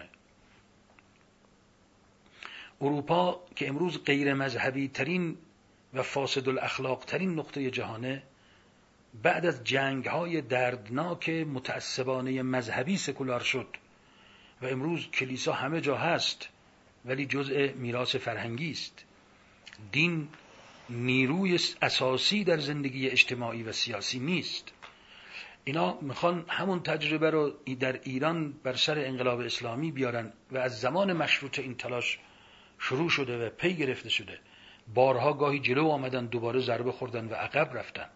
اروپا که امروز غیر مذهبی ترین و فاسد الاخلاق ترین نقطه جهانه، بعد از جنگ های دردناک متعصبانه مذهبی سکولار شد و امروز کلیسا همه جا هست ولی جزء میراث فرهنگی است. دین نیروی اساسی در زندگی اجتماعی و سیاسی نیست. اینا میخوان همون تجربه رو در ایران بر سر انقلاب اسلامی بیارن و از زمان مشروطه این تلاش شروع شده و پی گرفته شده. بارها گاهی جلو آمدن، دوباره ضربه خوردن و عقب رفتن.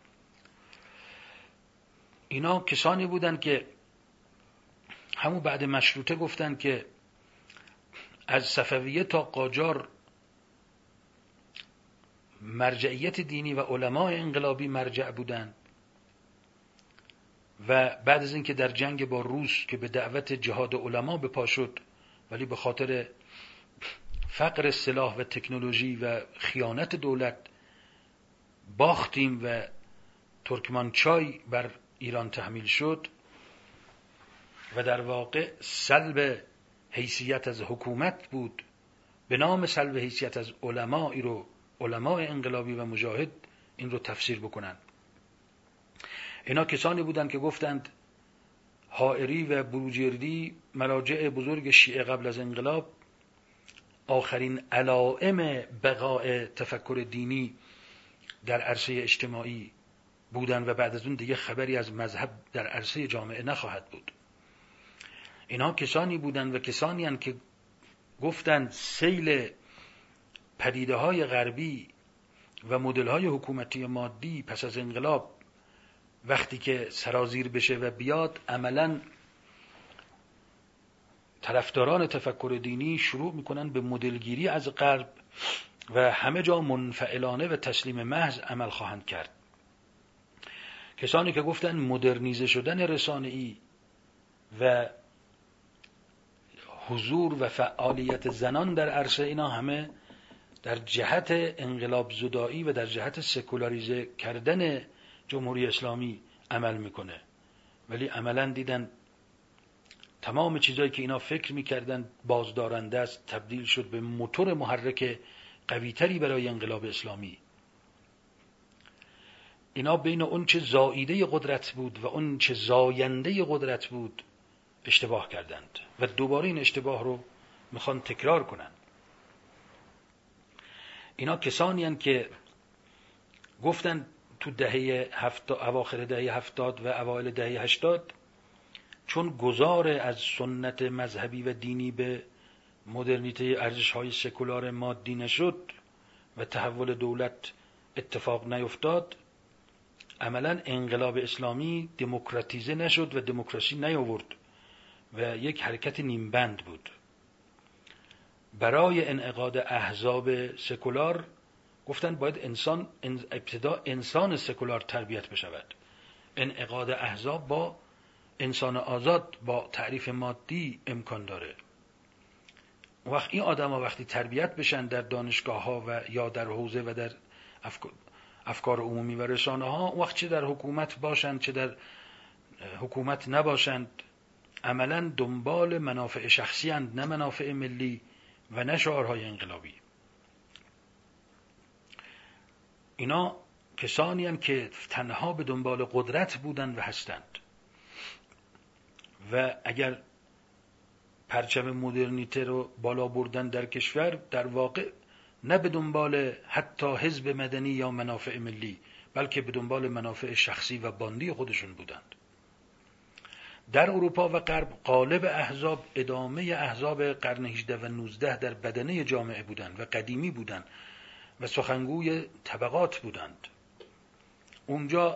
اینا کسانی بودن که همون بعد مشروطه گفتن که از صفویه تا قاجار مرجعیت دینی و علماء انقلابی مرجع بودن و بعد از اینکه در جنگ با روس که به دعوت جهاد علما به پا شد ولی به خاطر فقر سلاح و تکنولوژی و خیانت دولت باختیم و ترکمانچای بر ایران تحمیل شد و در واقع سلب حیثیت از حکومت بود، به نام سلب حیثیت از علما ای رو علماء انقلابی و مجاهد این رو تفسیر بکنن. اینا کسانی بودند که گفتند حائری و بروجردی مراجع بزرگ شیعه قبل از انقلاب آخرین علائم بقاء تفکر دینی در عرصه اجتماعی بودند و بعد از اون دیگه خبری از مذهب در عرصه جامعه نخواهد بود. اینا کسانی بودند و کسانی هستند که گفتند سیل پدیده های غربی و مدل های حکومتی مادی پس از انقلاب وقتی که سرازیر بشه و بیاد، عملاً طرفداران تفکر دینی شروع میکنن به مدلگیری از غرب و همه جا منفعلانه و تسلیم محض عمل خواهند کرد. کسانی که گفتن مدرنیزه شدن رسانه‌ای و حضور و فعالیت زنان در عرصه، اینا همه در جهت انقلاب زدایی و در جهت سکولاریزه کردن جمهوری اسلامی عمل میکنه، ولی عملاً دیدن تمام چیزایی که اینا فکر میکردن بازدارنده است تبدیل شد به موتور محرک قویتری برای انقلاب اسلامی. اینا بین اون چه زائیده قدرت بود و اون چه زاینده قدرت بود اشتباه کردند و دوباره این اشتباه رو میخوان تکرار کنن. اینا کسانی هستند که گفتن تو دهه هفتاد، اواخر دهه هفتاد و اوایل دهه هشتاد، چون گذار از سنت مذهبی و دینی به مدرنیته ارزش‌های سکولار مادی نشد و تحول دولت اتفاق نیفتاد، عملاً انقلاب اسلامی دموکراتیزه نشد و دموکراسی نیاورد و یک حرکت نیمبند بود. برای انعقاد احزاب سکولار گفتن باید انسان ابتدا انسان سکولار تربیت بشود. انعقاد احزاب با انسان آزاد با تعریف مادی امکان داره. وقت این آدم ها وقتی تربیت بشن در دانشگاه ها و یا در حوزه و در افکار عمومی و رسانه ها، وقت چه در حکومت باشند چه در حکومت نباشند، عملاً دنبال منافع شخصی اند، نه منافع ملی و نه شعارهای انقلابی. اینا کسانی هستند که تنها به دنبال قدرت بودند و هستند و اگر پرچم مدرنیته رو بالا بردن در کشور، در واقع نه به دنبال حتی حزب مدنی یا منافع ملی، بلکه به دنبال منافع شخصی و باندی خودشون بودند. در اروپا و غرب غالب احزاب ادامه احزاب قرن هجدهم و نوزدهم در بدنه جامعه بودند و قدیمی بودند و سخنگوی طبقات بودند. اونجا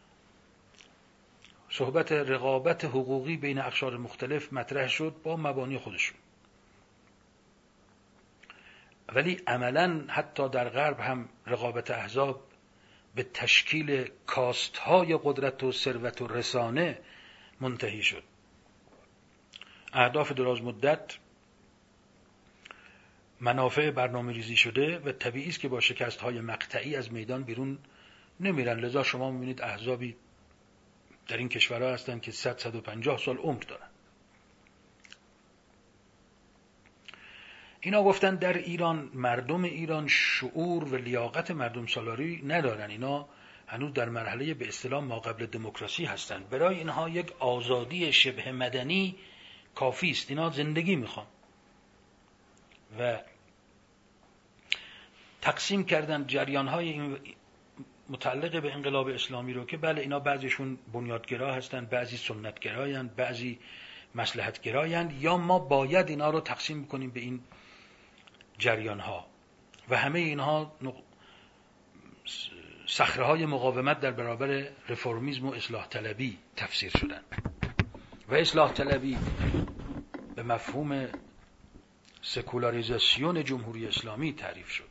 صحبت رقابت حقوقی بین اقشار مختلف مطرح شد با مبانی خودشون. ولی عملاً حتی در غرب هم رقابت احزاب به تشکیل کاست‌های قدرت و ثروت و رسانه منتهی شد. اهداف دراز مدت منافع برنامه ریزی شده و طبیعی است که با شکست‌های مقطعی از میدان بیرون نمیرن. لذا شما می‌بینید احزابی در این کشورها هستند که صد صد و پنجاه سال عمر دارن. اینا گفتن در ایران مردم ایران شعور و لیاقت مردم سالاری ندارن، اینا هنوز در مرحله به اصطلاح ما قبل دموکراسی هستند، برای اینها یک آزادی شبه مدنی کافی است، اینا زندگی میخوان. و تقسیم کردن جریان‌های این متعلق به انقلاب اسلامی رو که بله اینا بعضیشون بنیادگرا هستند، بعضی سنتگرایند، بعضی مصلحتگرایند، یا ما باید اینا رو تقسیم کنیم به این جریان‌ها و همه اینها صخره‌های مقاومت در برابر رفرمیسم و اصلاح طلبی تفسیر شدن. و اصلاح طلبی به مفهوم سکولاریزاسیون جمهوری اسلامی تعریف شد.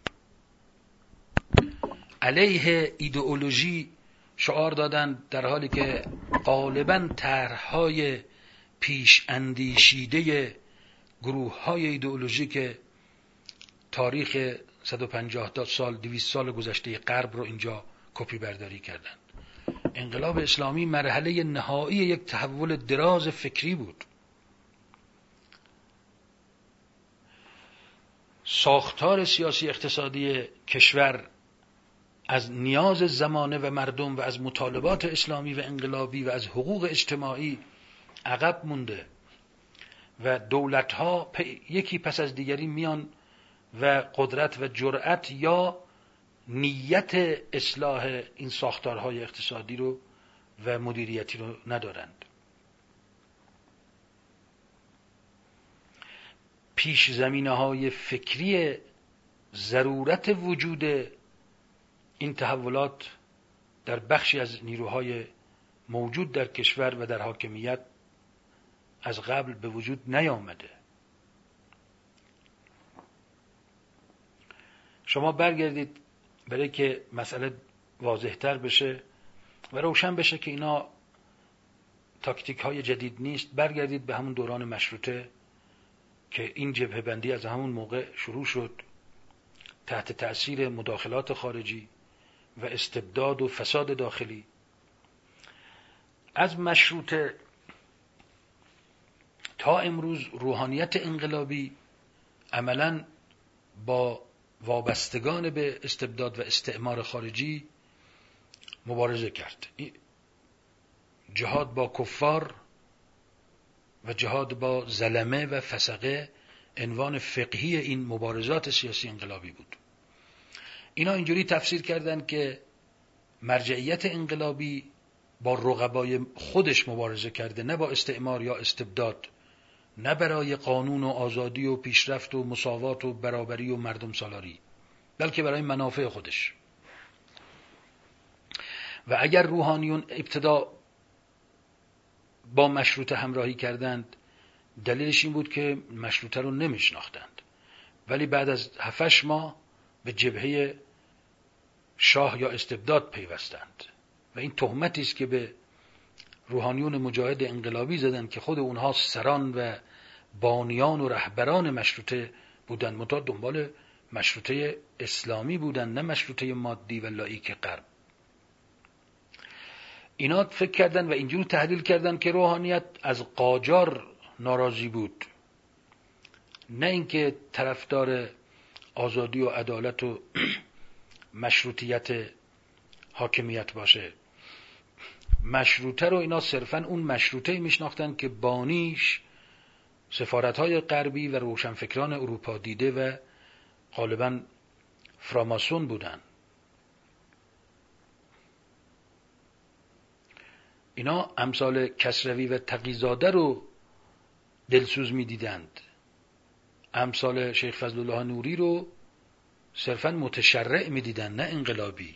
علیه ایدئولوژی شعار دادن، در حالی که غالباً طرح‌های پیش اندیشیده گروه‌های ایدئولوژیک تاریخ صد و پنجاه سال دویست سال گذشته غرب رو اینجا کپی برداری کردند. انقلاب اسلامی مرحله نهایی یک تحول دراز فکری بود. ساختار سیاسی اقتصادی کشور از نیاز زمانه و مردم و از مطالبات اسلامی و انقلابی و از حقوق اجتماعی عقب مونده و دولت‌ها یکی پس از دیگری میان و قدرت و جرأت یا نیت اصلاح این ساختارهای اقتصادی رو و مدیریتی رو ندارند. پیش زمینه‌های فکری ضرورت وجود این تحولات در بخشی از نیروهای موجود در کشور و در حاکمیت از قبل به وجود نیامده. شما برگردید برای که مسئله واضح‌تر بشه و روشن بشه که اینا تاکتیک های جدید نیست، برگردید به همون دوران مشروطه که این جبهه بندی از همون موقع شروع شد تحت تأثیر مداخلات خارجی و استبداد و فساد داخلی. از مشروطه تا امروز روحانیت انقلابی عملاً با وابستگان به استبداد و استعمار خارجی مبارزه کرد. جهاد با کفار و جهاد با ظلمه و فسقه عنوان فقهی این مبارزات سیاسی انقلابی بود. اینا اینجوری تفسیر کردند که مرجعیت انقلابی با رقبای خودش مبارزه کرده، نه با استعمار یا استبداد، نه برای قانون و آزادی و پیشرفت و مساوات و برابری و مردم سالاری، بلکه برای منافع خودش. و اگر روحانیون ابتدا با مشروطه همراهی کردند، دلیلش این بود که مشروطه رو نمیشناختند، ولی بعد از هفتش ماه به جبهه شاه یا استبداد پیوستند و این تهمتی است که به روحانیون مجاهد انقلابی زدند که خود اونها سران و بانیان و رهبران مشروطه بودند، منتها دنبال مشروطه اسلامی بودند، نه مشروطه مادی و لاییک غرب. اینا فکر کردن و اینجور تحلیل کردن که روحانیت از قاجار ناراضی بود، نه اینکه طرفدار آزادی و عدالت و مشروطیت حاکمیت باشه. مشروطه رو اینا صرفاً اون مشروطه میشناختن که بانیش سفارت‌های غربی و روشنفکران اروپا دیده و غالباً فراماسون بودن. اینا امثال کسروی و تقی‌زاده رو دلسوز می‌دیدند، امثال شیخ فضل الله نوری رو صرفاً متشرع می‌دیدند، نه انقلابی.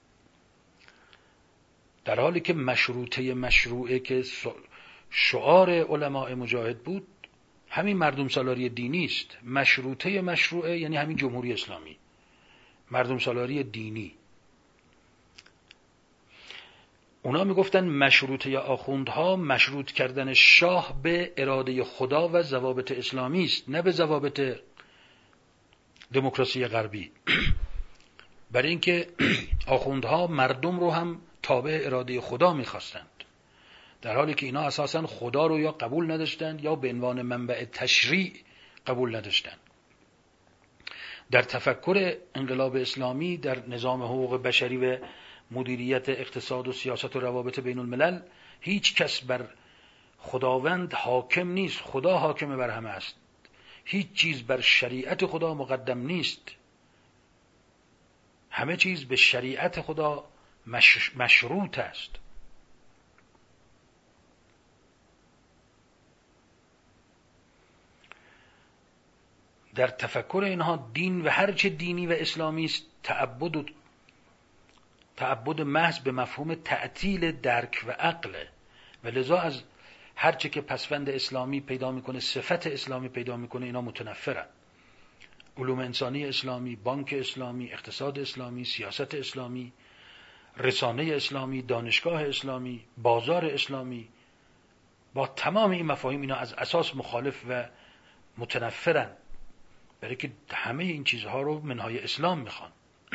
در حالی که مشروطه مشروعه که شعار علماء مجاهد بود، همین مردم سالاری دینی است. مشروطه مشروعه یعنی همین جمهوری اسلامی، مردم سالاری دینی. اونا میگفتن مشروطه یا آخوندها مشروط کردن شاه به اراده خدا و ضوابط اسلامی است، نه به ضوابط دموکراسی غربی. برای اینکه آخوندها مردم رو هم تابع اراده خدا میخواستند، در حالی که اینا اساساً خدا رو یا قبول نداشتند یا به عنوان منبع تشریع قبول نداشتند. در تفکر انقلاب اسلامی، در نظام حقوق بشری و مدیریت اقتصاد و سیاست و روابط بین الملل، هیچ کس بر خداوند حاکم نیست، خدا حاکم بر همه است. هیچ چیز بر شریعت خدا مقدم نیست، همه چیز به شریعت خدا مش... مشروط است. در تفکر اینها دین و هرچه دینی و اسلامی است تعبد و تعبد محض به مفهوم تعطیل درک و عقل، و لذا از هرچه که پسوند اسلامی پیدا میکنه، صفت اسلامی پیدا میکنه، اینا متنفرن. علوم انسانی اسلامی، بانک اسلامی، اقتصاد اسلامی، سیاست اسلامی، رسانه اسلامی، دانشگاه اسلامی، بازار اسلامی، با تمام این مفاهیم اینا از اساس مخالف و متنفرن، برای که همه این چیزها رو منهای اسلام میخوان.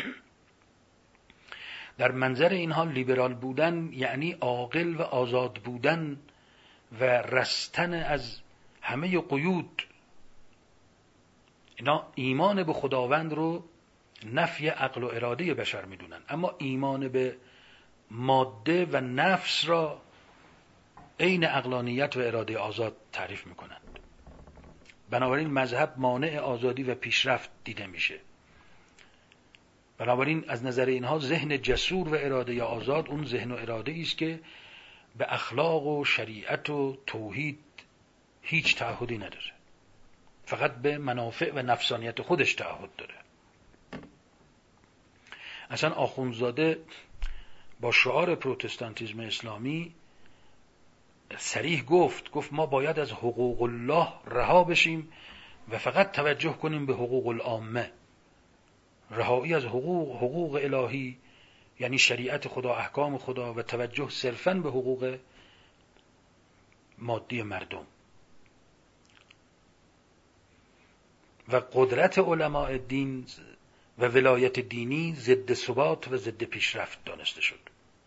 در منظر اینها لیبرال بودن یعنی عاقل و آزاد بودن و رستن از همه قیود. اینا ایمان به خداوند رو نفی عقل و اراده بشر میدونن، اما ایمان به ماده و نفس را عین عقلانیت و اراده آزاد تعریف میکنند. بنابراین مذهب مانع آزادی و پیشرفت دیده میشه. بنابراین از نظر اینها ذهن جسور و اراده آزاد اون ذهن و اراده است که به اخلاق و شریعت و توحید هیچ تعهدی نداره، فقط به منافع و نفسانیت خودش تعهد داره. اصلا آخوندزاده با شعار پروتستانتیسم اسلامی صریح گفت گفت ما باید از حقوق الله رها بشیم و فقط توجه کنیم به حقوق العامه. رهایی از حقوق حقوق الهی یعنی شریعت خدا، احکام خدا، و توجه صرفاً به حقوق مادی مردم. و قدرت علماء دین و ولایت دینی ضد ثبات و ضد پیشرفت دانسته شد.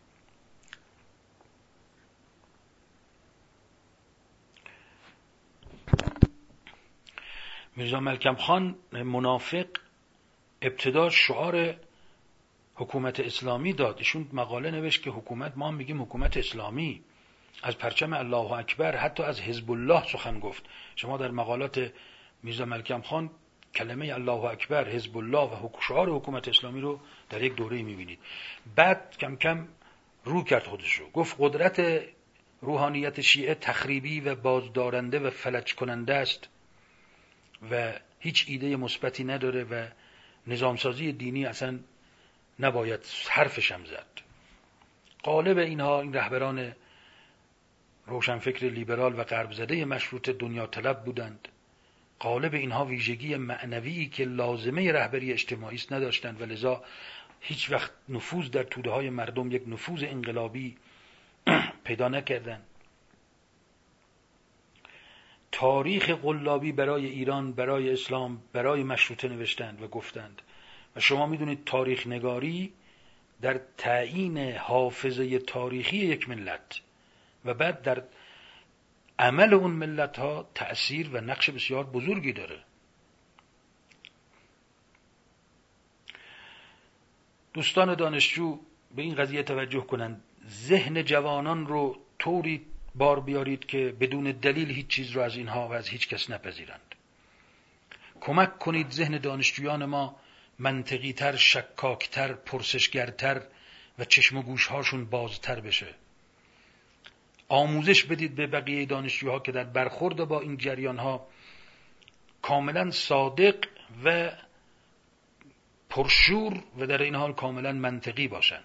میرزا ملکم خان منافق ابتدا شعار حکومت اسلامی داد. ایشون مقاله نوشت که حکومت، ما هم میگیم حکومت اسلامی، از پرچم الله اکبر، حتی از حزب الله سخن گفت. شما در مقالات میرزا ملکم خان کلمه الله اکبر، حزب الله و شعار حکومت اسلامی رو در یک دوره میبینید. بعد کم کم رو کرد خودش رو، گفت قدرت روحانیت شیعه تخریبی و بازدارنده و فلج کننده است و هیچ ایده مثبتی نداره و نظامسازی دینی اصلا نباید حرفش هم زد. غالب اینها، این رهبران روشنفکر لیبرال و غرب زده مشروط دنیا طلب بودند. غالب اینها ویژگی معنوی که لازمه رهبری اجتماعی است نداشتند و لذا هیچ وقت نفوذ در توده های مردم، یک نفوذ انقلابی پیدا نکردند. تاریخ قلابی برای ایران، برای اسلام، برای مشروطه نوشتند و گفتند. و شما میدونید تاریخ نگاری در تعیین حافظه تاریخی یک ملت و بعد در عمل اون ملت ها تأثیر و نقش بسیار بزرگی داره. دوستان دانشجو به این قضیه توجه کنند، ذهن جوانان رو طوری بار بیارید که بدون دلیل هیچ چیز رو از اینها و از هیچ کس نپذیرند. کمک کنید ذهن دانشجویان ما منطقی تر، شکاکتر، پرسشگرتر و چشم و گوشهاشون بازتر بشه. آموزش بدید به بقیه دانشجوها که در برخورد با این جریانها کاملا صادق و پرشور و در این حال کاملا منطقی باشند.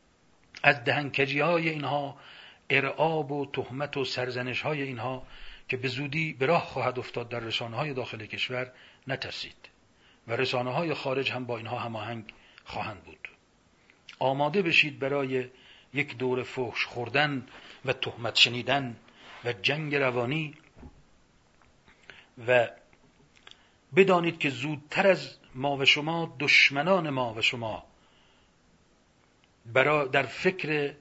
از دهنکجی های اینها، ارعاب و تهمت و سرزنش های اینها که به زودی به راه خواهد افتاد در رسانه‌های داخل کشور نترسید و رسانه‌های خارج هم با اینها هماهنگ خواهند بود. آماده بشید برای یک دور فحش خوردن و تهمت شنیدن و جنگ روانی و بدانید که زودتر از ما و شما دشمنان ما و شما برای در فکر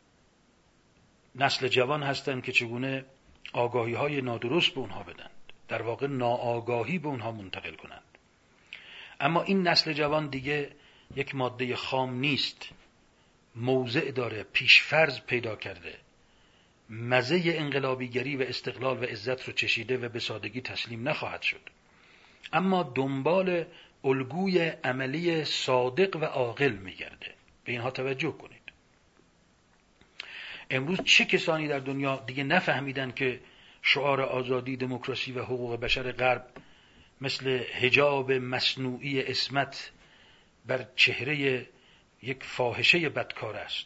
نسل جوان هستند که چگونه آگاهی های نادرست به اونها بدند، در واقع ناآگاهی به اونها منتقل کنند. اما این نسل جوان دیگه یک ماده خام نیست، موضع داره، پیشفرض پیدا کرده، مزه انقلابیگری و استقلال و عزت رو چشیده و به سادگی تسلیم نخواهد شد. اما دنبال الگوی عملی صادق و عاقل میگرده. به اینها توجه کنید. امروز چه کسانی در دنیا دیگه نفهمیدن که شعار آزادی، دموکراسی و حقوق بشر غرب مثل حجاب مصنوعی عصمت بر چهره یک فاحشه بدکار است.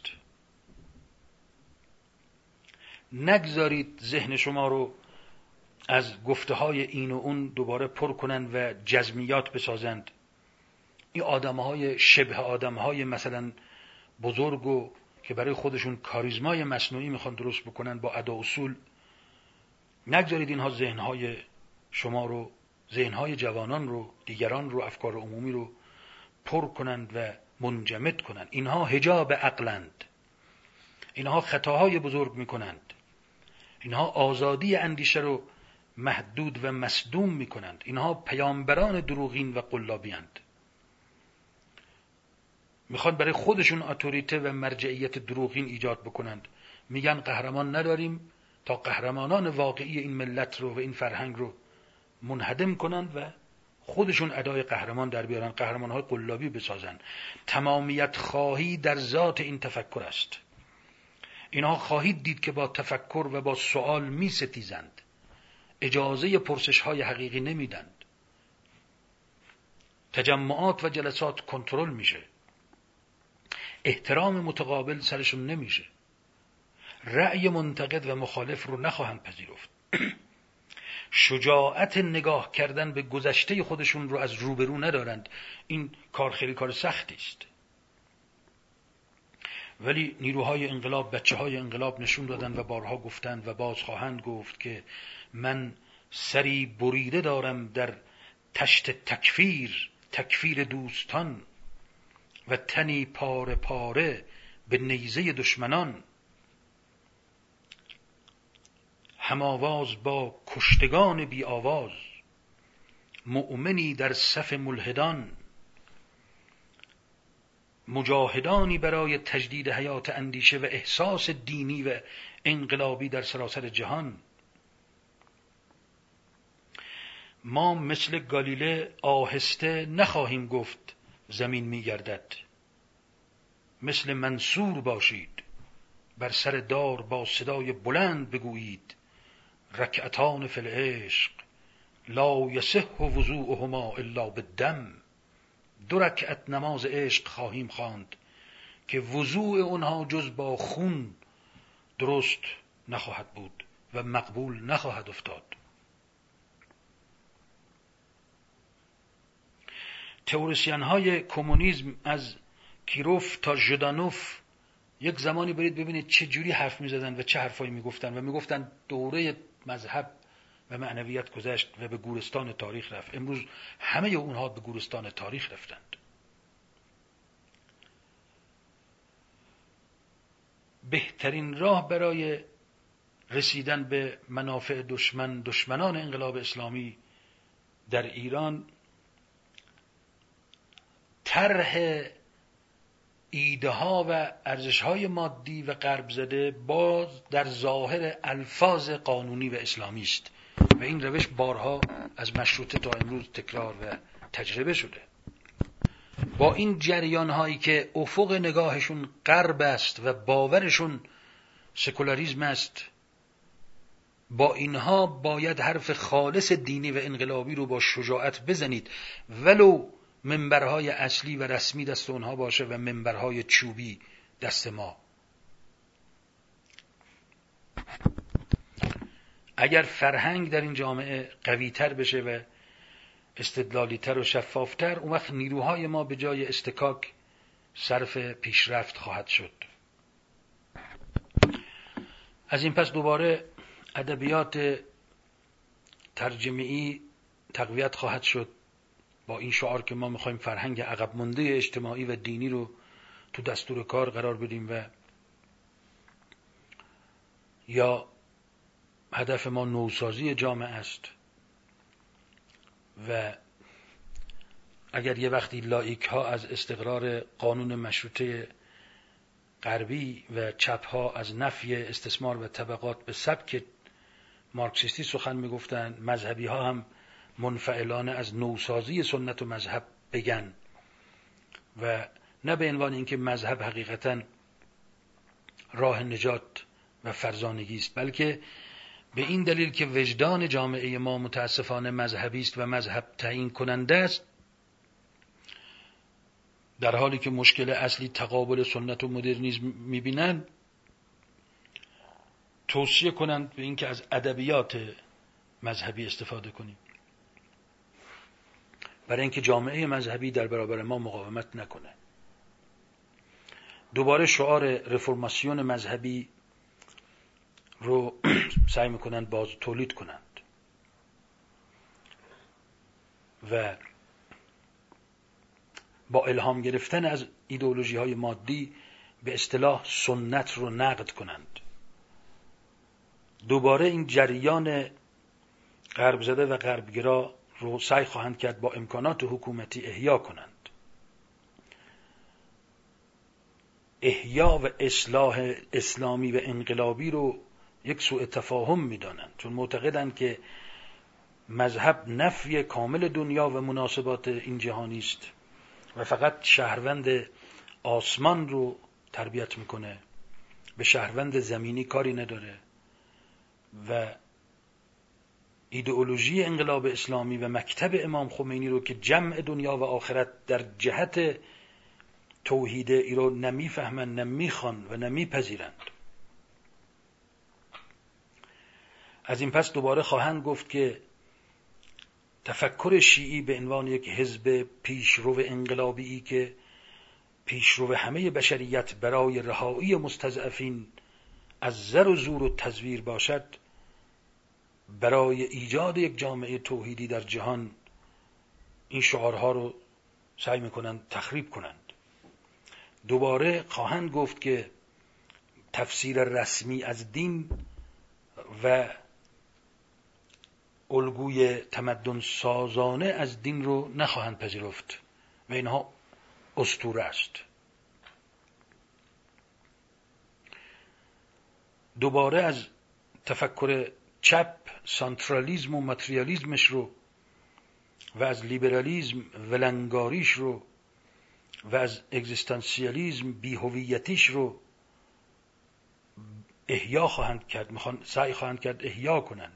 نگذارید ذهن شما رو از گفته های این و اون دوباره پر کنند و جزمیات بسازند. این آدم های شبه آدم های مثلا بزرگ و که برای خودشون کاریزمای مصنوعی میخوان درست بکنن با ادا اصول، نگذارید اینها ذهنهای شما رو، ذهنهای جوانان رو، دیگران رو، افکار عمومی رو پر کنند و منجمد کنند. اینها حجاب عقلند، اینها خطاهای بزرگ میکنند، اینها آزادی اندیشه رو محدود و مصدوم میکنند، اینها پیامبران دروغین و قلابی اند. میخوان برای خودشون اتوریته و مرجعیت دروغین ایجاد بکنند. میگن قهرمان نداریم تا قهرمانان واقعی این ملت رو و این فرهنگ رو منهدم کنند و خودشون ادای قهرمان در بیارن، قهرمانهای قلابی بسازن. تمامیت خواهی در ذات این تفکر است. اینها خواهید دید که با تفکر و با سؤال می ستیزند، اجازه پرسش های حقیقی نمیدند، تجمعات و جلسات کنترل میشه، احترام متقابل سرشون نمیشه، رأی منتقد و مخالف رو نخواهند پذیرفت. شجاعت نگاه کردن به گذشته خودشون رو از روبرو ندارند. این کار خیلی کار سختی است، ولی نیروهای انقلاب، بچه های انقلاب نشون دادن و بارها گفتند و باز خواهند گفت که من سری بریده دارم در تشت تکفیر، تکفیر دوستان، و تنی پاره پاره به نیزه دشمنان. هم آواز با کشتگان بی آواز، مؤمنی در صف ملحدان، مجاهدانی برای تجدید حیات اندیشه و احساس دینی و انقلابی در سراسر جهان. ما مثل گالیله آهسته نخواهیم گفت زمین می‌گردد. مثل منصور باشید، بر سر دار با صدای بلند بگویید رکعتان فی العشق لا یصح وضوءهما الا بالدم. دو رکعت نماز عشق خواهیم خواند که وضوء اونها جز با خون درست نخواهد بود و مقبول نخواهد افتاد. تئوریسین های کمونیسم از کیروف تا ژدانوف یک زمانی برید ببینید چه جوری حرف می زدن و چه حرفایی می گفتن و می گفتن دوره مذهب و معنویت گذشت و به گورستان تاریخ رفت. امروز همه اونها به گورستان تاریخ رفتند. بهترین راه برای رسیدن به منافع دشمن، دشمنان انقلاب اسلامی در ایران، طرح ایده ها و ارزش های مادی و غرب زده باز در ظاهر الفاظ قانونی و اسلامی است و این روش بارها از مشروطه تا امروز تکرار و تجربه شده. با این جریان هایی که افق نگاهشون غرب است و باورشون سکولاریسم است، با اینها باید حرف خالص دینی و انقلابی رو با شجاعت بزنید، ولو منبرهای اصلی و رسمی دست اونها باشه و منبرهای چوبی دست ما. اگر فرهنگ در این جامعه قوی‌تر بشه و استدلالی‌تر و شفافتر، اون وقت نیروهای ما به جای استکاک صرف پیشرفت خواهد شد. از این پس دوباره ادبیات ترجمه‌ای تقویت خواهد شد با این شعار که ما میخوایم فرهنگ عقب مانده اجتماعی و دینی رو تو دستور کار قرار بدیم و یا هدف ما نوسازی جامعه است. و اگر یه وقتی لایک ها از استقرار قانون مشروطه غربی و چپ ها از نفی استثمار و طبقات به سبک مارکسیستی سخن میگفتن، مذهبی ها هم منفعلانه از نوسازی سنت و مذهب بگن و نه به عنوان اینکه مذهب حقیقتا راه نجات و فرزانگی است، بلکه به این دلیل که وجدان جامعه ما متاسفانه مذهبی است و مذهب تعیین کننده است، در حالی که مشکل اصلی تقابل سنت و مدرنیسم میبینن، توصیه کنند به اینکه از ادبیات مذهبی استفاده کنیم برای اینکه جامعه مذهبی در برابر ما مقاومت نکنه. دوباره شعار رفرماسیون مذهبی رو سعی میکنند باز تولید کنند و با الهام گرفتن از ایدئولوژی های مادی به اصطلاح سنت رو نقد کنند. دوباره این جریان غرب زده و غربگرا رو سعی خواهند کرد با امکانات حکومتی احیا کنند. احیا و اصلاح اسلامی و انقلابی رو یک سوء تفاهم می‌دانند، چون معتقدند که مذهب نفی کامل دنیا و مناسبات این جهانی است و فقط شهروند آسمان رو تربیت میکنه، به شهروند زمینی کاری نداره و ایدئولوژی انقلاب اسلامی و مکتب امام خمینی رو که جمع دنیا و آخرت در جهت توحیده ای رو نمیفهمن، نمیخوان و نمیپذیرند. از این پس دوباره خواهند گفت که تفکر شیعی به عنوان یک حزب پیشرو انقلابی که پیشرو همه بشریت برای رهایی مستضعفین از زر و زور و تزویر باشد، برای ایجاد یک جامعه توحیدی در جهان این شعارها رو سعی میکنند تخریب کنند. دوباره خواهند گفت که تفسیر رسمی از دین و الگوی تمدن سازانه از دین رو نخواهند پذیرفت و اینها اسطوره است. دوباره از تفکر چپ سانترالیزم و ماتریالیزمش رو و از لیبرالیزم ولنگاریش رو و از اگزیستانسیالیزم بی‌هویتیش رو احیا خواهند کرد، میخوان سعی خواهند کرد احیا کنند.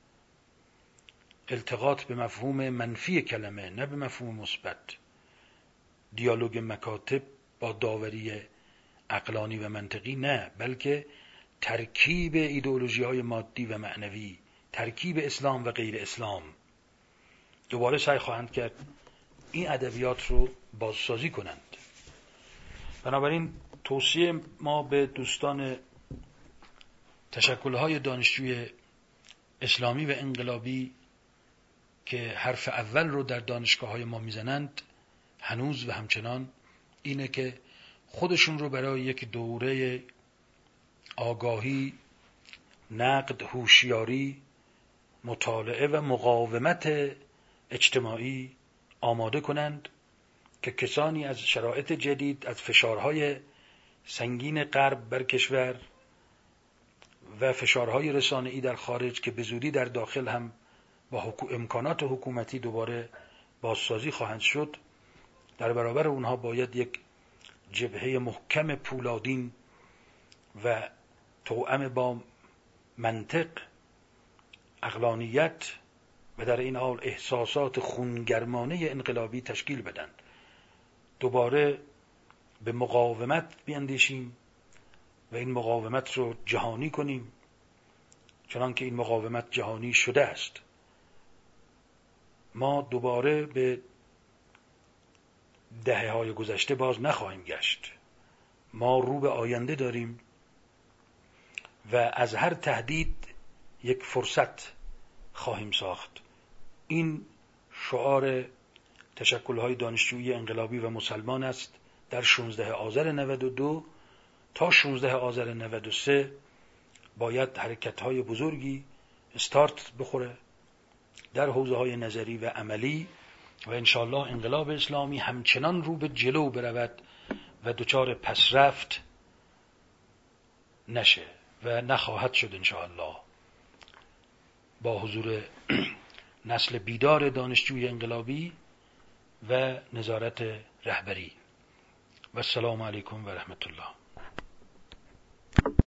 التقاط به مفهوم منفی کلمه، نه به مفهوم مثبت. دیالوگ مکاتب با داوری عقلانی و منطقی نه، بلکه ترکیب ایدئولوژی های مادی و معنوی، ترکیب اسلام و غیر اسلام. دوباره سعی خواهند کرد این ادبیات رو بازسازی کنند. بنابراین توصیه ما به دوستان تشکل‌های دانشجوی اسلامی و انقلابی که حرف اول رو در دانشگاه‌های ما میزنند هنوز و همچنان اینه که خودشون رو برای یک دوره آگاهی، نقد، هوشیاری، مطالعه و مقاومت اجتماعی آماده کنند که کسانی از شرایط جدید، از فشارهای سنگین غرب بر کشور و فشارهای رسانه‌ای در خارج که به زودی در داخل هم با امکانات حکومتی دوباره بازسازی خواهند شد، در برابر اونها باید یک جبهه محکم پولادین و توأم با منطق، عقلانیت و در این حال احساسات خونگرمانه انقلابی تشکیل بدن. دوباره به مقاومت بیاندیشیم و این مقاومت رو جهانی کنیم، چنانکه این مقاومت جهانی شده است. ما دوباره به دهه‌های گذشته باز نخواهیم گشت. ما رو به آینده داریم و از هر تهدید یک فرصت خواهیم ساخت. این شعار تشکل‌های دانشجویی انقلابی و مسلمان است در شانزده آذر نود و دو. تا شانزده آذر نود و سه باید حرکت‌های بزرگی استارت بخوره در حوزه‌های نظری و عملی و انشاءالله انقلاب اسلامی همچنان رو به جلو برود و دچار پسرفت نشه و نخواهد شد انشاءالله، با حضور نسل بیدار دانشجوی انقلابی و نظارت رهبری. و السلام علیکم و رحمت الله.